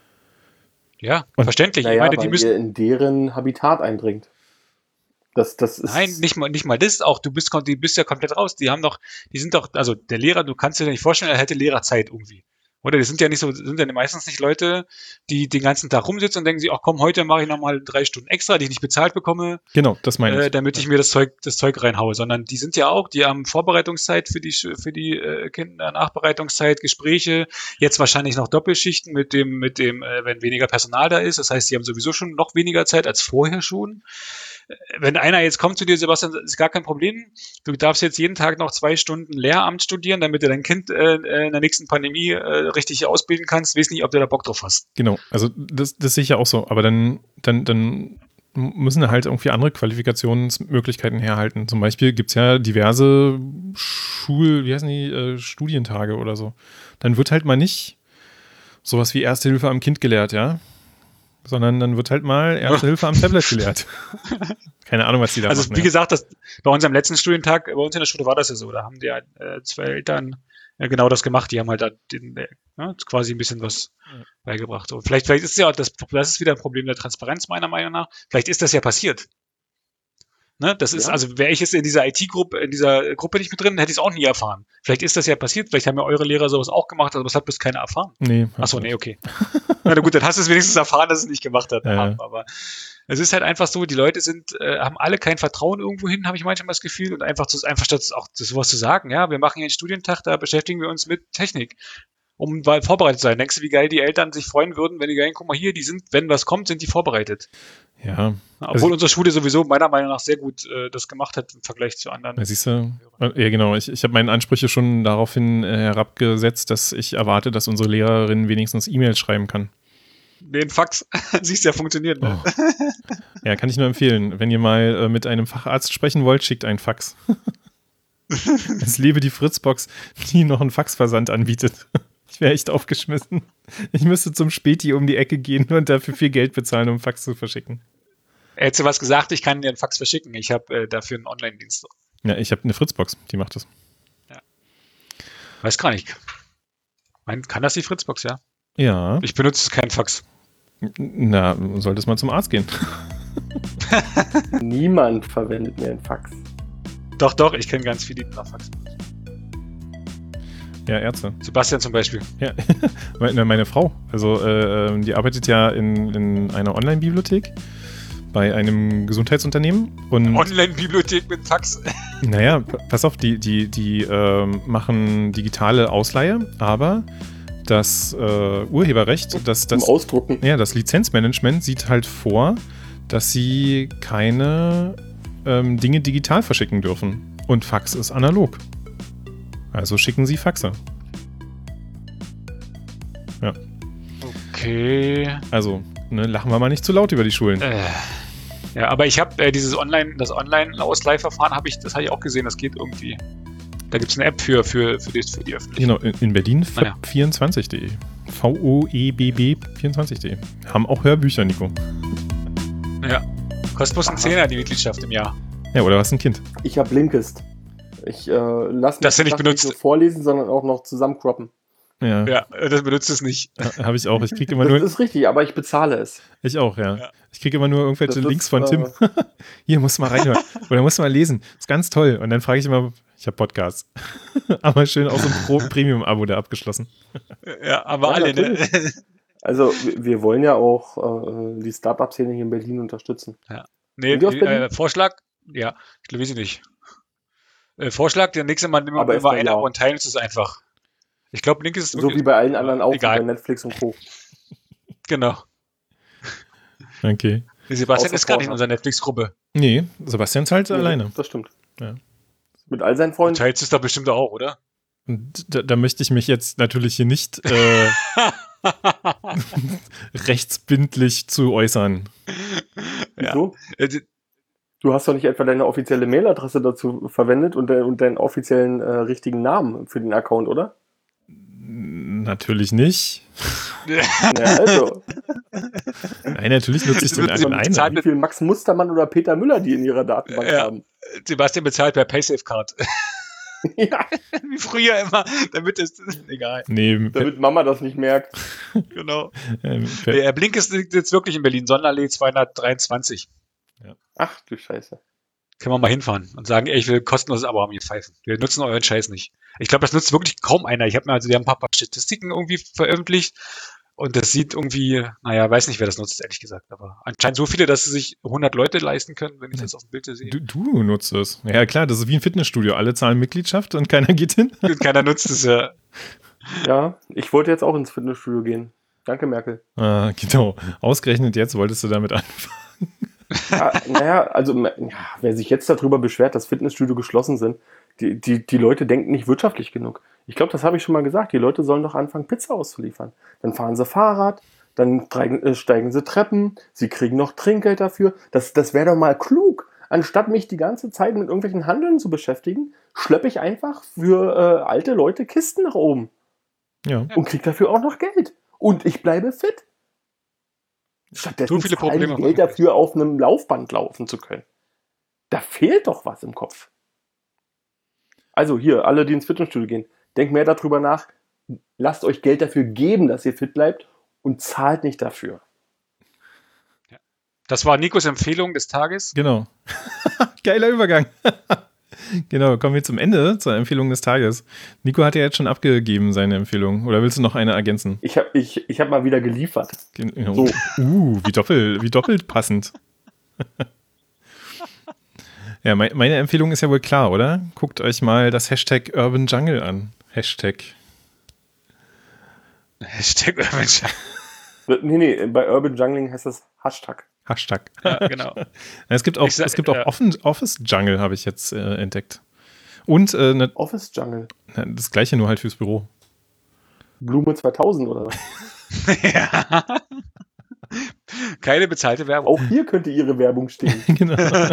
Ja, und verständlich. Naja, ich meine, die müssen ihr in deren Habitat eindringt. Das ist Nein, nicht mal das. Auch du bist ja komplett raus. Also der Lehrer, du kannst dir nicht vorstellen, er hätte Lehrerzeit irgendwie. Oder sind ja meistens nicht Leute, die den ganzen Tag rumsitzen und denken sich, ach komm, heute mache ich nochmal 3 Stunden extra, die ich nicht bezahlt bekomme. Genau, das meine ich. Damit ich mir das Zeug reinhaue. Sondern die sind ja auch, die haben Vorbereitungszeit für die Kinder, Nachbereitungszeit, Gespräche, jetzt wahrscheinlich noch Doppelschichten mit dem, wenn weniger Personal da ist. Das heißt, die haben sowieso schon noch weniger Zeit als vorher schon. Wenn einer jetzt kommt zu dir, Sebastian, ist gar kein Problem. Du darfst jetzt jeden Tag noch 2 Stunden Lehramt studieren, damit du dein Kind in der nächsten Pandemie richtig ausbilden kannst. Weiß nicht, ob du da Bock drauf hast. Genau, also das sehe ich ja auch so. Aber dann müssen halt irgendwie andere Qualifikationsmöglichkeiten herhalten. Zum Beispiel gibt es ja diverse Studientage oder so. Dann wird halt mal nicht sowas wie Erste Hilfe am Kind gelehrt, ja? Sondern dann wird halt mal Erste Hilfe am Tablet gelehrt. Keine Ahnung, was die da machen. Also wie gesagt, bei unserem letzten Studientag, bei uns in der Schule war das ja so. Da haben die 2 Eltern genau das gemacht. Die haben halt quasi ein bisschen was beigebracht. So, vielleicht ist ja das ist wieder ein Problem der Transparenz, meiner Meinung nach. Vielleicht ist das ja passiert. Ne, das ist, also wäre ich jetzt in dieser IT-Gruppe, in dieser Gruppe nicht mit drin, hätte ich es auch nie erfahren. Vielleicht ist das ja passiert, vielleicht haben ja eure Lehrer sowas auch gemacht, aber das hat bis keiner erfahren. Nee. Achso, nee, okay. Na gut, dann hast du es wenigstens erfahren, dass es nicht gemacht hat. Ja. Aber es ist halt einfach so, die Leute haben alle kein Vertrauen irgendwo hin, habe ich manchmal das Gefühl, und einfach statt auch sowas zu sagen, ja, wir machen hier einen Studientag, da beschäftigen wir uns mit Technik, um vorbereitet zu sein. Denkst du, wie geil die Eltern sich freuen würden, wenn die gehen, guck mal hier, wenn was kommt, sind die vorbereitet. Ja. Obwohl unsere Schule sowieso meiner Meinung nach sehr gut das gemacht hat im Vergleich zu anderen. Ja, siehst du? Ja, genau. Ich habe meine Ansprüche schon daraufhin herabgesetzt, dass ich erwarte, dass unsere Lehrerin wenigstens E-Mails schreiben kann. Den Fax. Siehst du, ja, funktioniert. Ne? Oh. Ja, kann ich nur empfehlen. Wenn ihr mal mit einem Facharzt sprechen wollt, schickt einen Fax. Es lebe die Fritzbox, die noch einen Faxversand anbietet. Ich wäre echt aufgeschmissen. Ich müsste zum Späti um die Ecke gehen und dafür viel Geld bezahlen, um einen Fax zu verschicken. Hättest du was gesagt, ich kann dir einen Fax verschicken. Ich habe dafür einen Online-Dienst. Ja, ich habe eine Fritzbox, die macht das. Ja. Weiß gar nicht. Kann das die Fritzbox, ja? Ja. Ich benutze keinen Fax. Na, solltest mal zum Arzt gehen. Niemand verwendet mehr einen Fax. Doch, ich kenne ganz viele, die noch Fax machen. Ja, Ärzte. Sebastian zum Beispiel. Ja, meine Frau. Also die arbeitet ja in einer Online-Bibliothek bei einem Gesundheitsunternehmen. Und Online-Bibliothek mit Fax. Naja, pass auf, die machen digitale Ausleihe, aber das Urheberrecht, das Ausdrucken. Ja, das Lizenzmanagement sieht halt vor, dass sie keine Dinge digital verschicken dürfen. Und Fax ist analog. Also schicken sie Faxe. Ja. Okay. Also, lachen wir mal nicht zu laut über die Schulen. Ja, aber ich habe das Online-Ausleihverfahren das habe ich auch gesehen, das geht irgendwie. Da gibt es eine App für die Öffentlichen. Genau, in Berlin feb24.de. VOEBB24.de. Haben auch Hörbücher, Nico. Ja. Kostet bloß einen Zehner die Mitgliedschaft im Jahr. Ja, oder was ein Kind? Ich habe Blinkist. Ich lasse nicht nur vorlesen, sondern auch noch zusammencroppen. Ja, das benutzt es nicht. Habe ich auch. Ich kriege immer nur. Das ist richtig, aber ich bezahle es. Ich auch, ja. Ich kriege immer nur irgendwelche Links von Tim. Hier, musst du mal reinhören. Oder musst du mal lesen. Ist ganz toll. Und dann frage ich immer, ich habe Podcasts. Aber schön aus so einem Premium-Abo da abgeschlossen. Ja, aber alle, ne? Also, wir wollen ja auch die Startup-Szene hier in Berlin unterstützen. Ja. Nee, Vorschlag? Ja, ich glaube, weiß ich nicht. Vorschlag, der nächste Mal nehmen wir ein Abo und teilen uns das einfach. Ich glaube, Link ist so wie bei allen anderen auch, bei Netflix und Co. Genau. Okay. Sebastian ist gar nicht in unserer Netflix-Gruppe. Nee, Sebastian zahlt alleine. Das stimmt. Ja. Mit all seinen Freunden. Du teilst es da bestimmt auch, oder? Und da möchte ich mich jetzt natürlich hier nicht rechtsbindlich zu äußern. Wieso? Du hast doch nicht etwa deine offizielle Mailadresse dazu verwendet und deinen offiziellen richtigen Namen für den Account, oder? Natürlich nicht. Ja, also. Nein, natürlich nutze ich den einen. Wie viel Max Mustermann oder Peter Müller die in ihrer Datenbank haben. Sebastian bezahlt per PaySafe-Card. Ja. Wie früher immer, damit ist egal. Nee, damit Mama das nicht merkt. Genau. Der Blink ist jetzt wirklich in Berlin, Sonderallee 223. Ja. Ach du Scheiße. Können wir mal hinfahren und sagen, ich will kostenloses Abo haben, ihr Pfeifen. Wir nutzen euren Scheiß nicht. Ich glaube, das nutzt wirklich kaum einer. Die haben ein paar Statistiken irgendwie veröffentlicht und das sieht irgendwie, weiß nicht, wer das nutzt, ehrlich gesagt. Aber anscheinend so viele, dass sie sich 100 Leute leisten können, wenn ich das auf dem Bild sehe. Du nutzt es. Ja klar, das ist wie ein Fitnessstudio. Alle zahlen Mitgliedschaft und keiner geht hin. Und keiner nutzt es, ja. Ja, ich wollte jetzt auch ins Fitnessstudio gehen. Danke, Merkel. Ah, genau. Ausgerechnet jetzt wolltest du damit anfangen. Wer sich jetzt darüber beschwert, dass Fitnessstudio geschlossen sind, die Leute denken nicht wirtschaftlich genug. Ich glaube, das habe ich schon mal gesagt. Die Leute sollen doch anfangen, Pizza auszuliefern. Dann fahren sie Fahrrad, dann steigen sie Treppen, sie kriegen noch Trinkgeld dafür. Das wäre doch mal klug. Anstatt mich die ganze Zeit mit irgendwelchen Handeln zu beschäftigen, schleppe ich einfach für alte Leute Kisten nach oben. Ja. Und kriege dafür auch noch Geld. Und ich bleibe fit. Stattdessen viele Probleme Geld dafür, auf einem Laufband laufen zu können. Da fehlt doch was im Kopf. Also hier, alle, die ins Fitnessstudio gehen, denkt mehr darüber nach, lasst euch Geld dafür geben, dass ihr fit bleibt und zahlt nicht dafür. Ja. Das war Nikos Empfehlung des Tages. Genau. Geiler Übergang. Genau, kommen wir zum Ende, zur Empfehlung des Tages. Nico hat ja jetzt schon abgegeben, seine Empfehlung. Oder willst du noch eine ergänzen? Ich hab mal wieder geliefert. Genau. So. Wie doppelt passend. Ja, meine Empfehlung ist ja wohl klar, oder? Guckt euch mal das Hashtag Urban Jungle an. Hashtag Urban Jungle. Nee, bei Urban Jungling heißt das Hashtag. Ja, genau. Es gibt auch Office Jungle, habe ich jetzt entdeckt. Und Office Jungle. Das gleiche, nur halt fürs Büro. Blume 2000 oder was? Ja. Keine bezahlte Werbung. Auch hier könnte ihre Werbung stehen. Genau.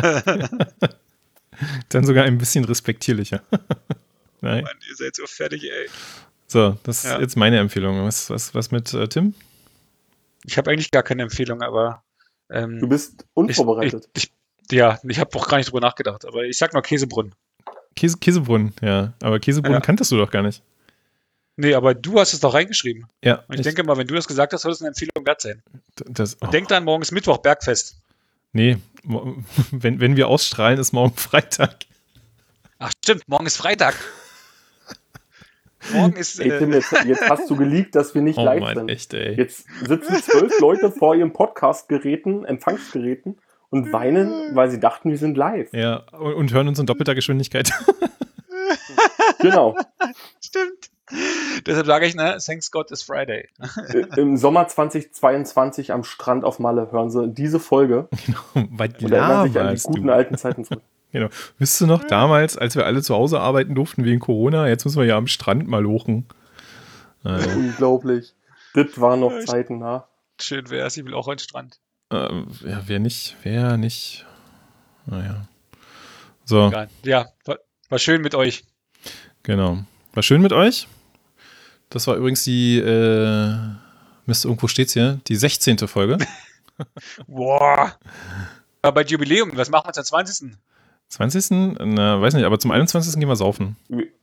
Dann sogar ein bisschen respektierlicher. Nein. Mann, ihr seid so fertig, ey. So, das ist jetzt meine Empfehlung. Was mit Tim? Ich habe eigentlich gar keine Empfehlung, aber du bist unvorbereitet. Ich habe auch gar nicht drüber nachgedacht, aber ich sag nur Käsebrunn. Käsebrunn, ja. Aber Käsebrunn kanntest du doch gar nicht. Nee, aber du hast es doch reingeschrieben. Ja. Und ich denke mal, wenn du das gesagt hast, soll es eine Empfehlung wert sein. Und denk dann, morgen ist Mittwoch, Bergfest. Nee, wenn wir ausstrahlen, ist morgen Freitag. Ach stimmt, morgen ist Freitag. Morgen ist... Ey, Tim, jetzt hast du geleakt, dass wir nicht live sind. Echt, ey. Jetzt sitzen 12 Leute vor ihren Podcast-Geräten, Empfangsgeräten und weinen, weil sie dachten, wir sind live. Ja, und hören uns in doppelter Geschwindigkeit. Genau. Stimmt. Deshalb sage ich, thanks God it's Friday. Im Sommer 2022 am Strand auf Malle hören sie diese Folge. Genau, weil und erinnern sich an die guten alten Zeiten zurück. Genau. Wisst ihr noch, damals, als wir alle zu Hause arbeiten durften wegen Corona, jetzt müssen wir ja am Strand mal lochen. Unglaublich. Das waren noch Zeiten, na. Schön wär's, ich will auch an den Strand. Ja, wer nicht. Naja. So. Ja, war schön mit euch. Genau. War schön mit euch. Das war übrigens die, irgendwo steht's hier, die 16. Folge. Boah. Aber bei Jubiläum, was machen wir zum 20.? 20.? Na, weiß nicht, aber zum 21. gehen wir saufen.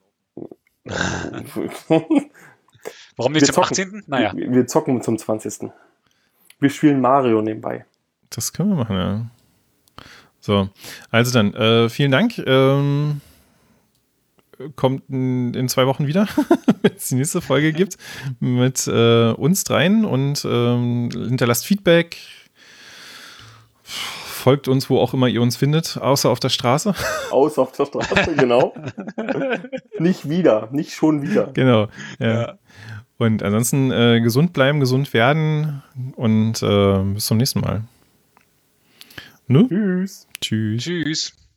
Warum nicht zum 18.? Naja. Wir zocken zum 20. Wir spielen Mario nebenbei. Das können wir machen, ja. So, also dann, vielen Dank. Kommt in 2 Wochen wieder, wenn es die nächste Folge gibt, mit uns dreien und hinterlasst Feedback. Folgt uns, wo auch immer ihr uns findet, außer auf der Straße. Außer auf der Straße, genau. Nicht schon wieder. Genau, ja. Und ansonsten gesund bleiben, gesund werden und bis zum nächsten Mal. Ne? Tschüss. Tschüss. Tschüss.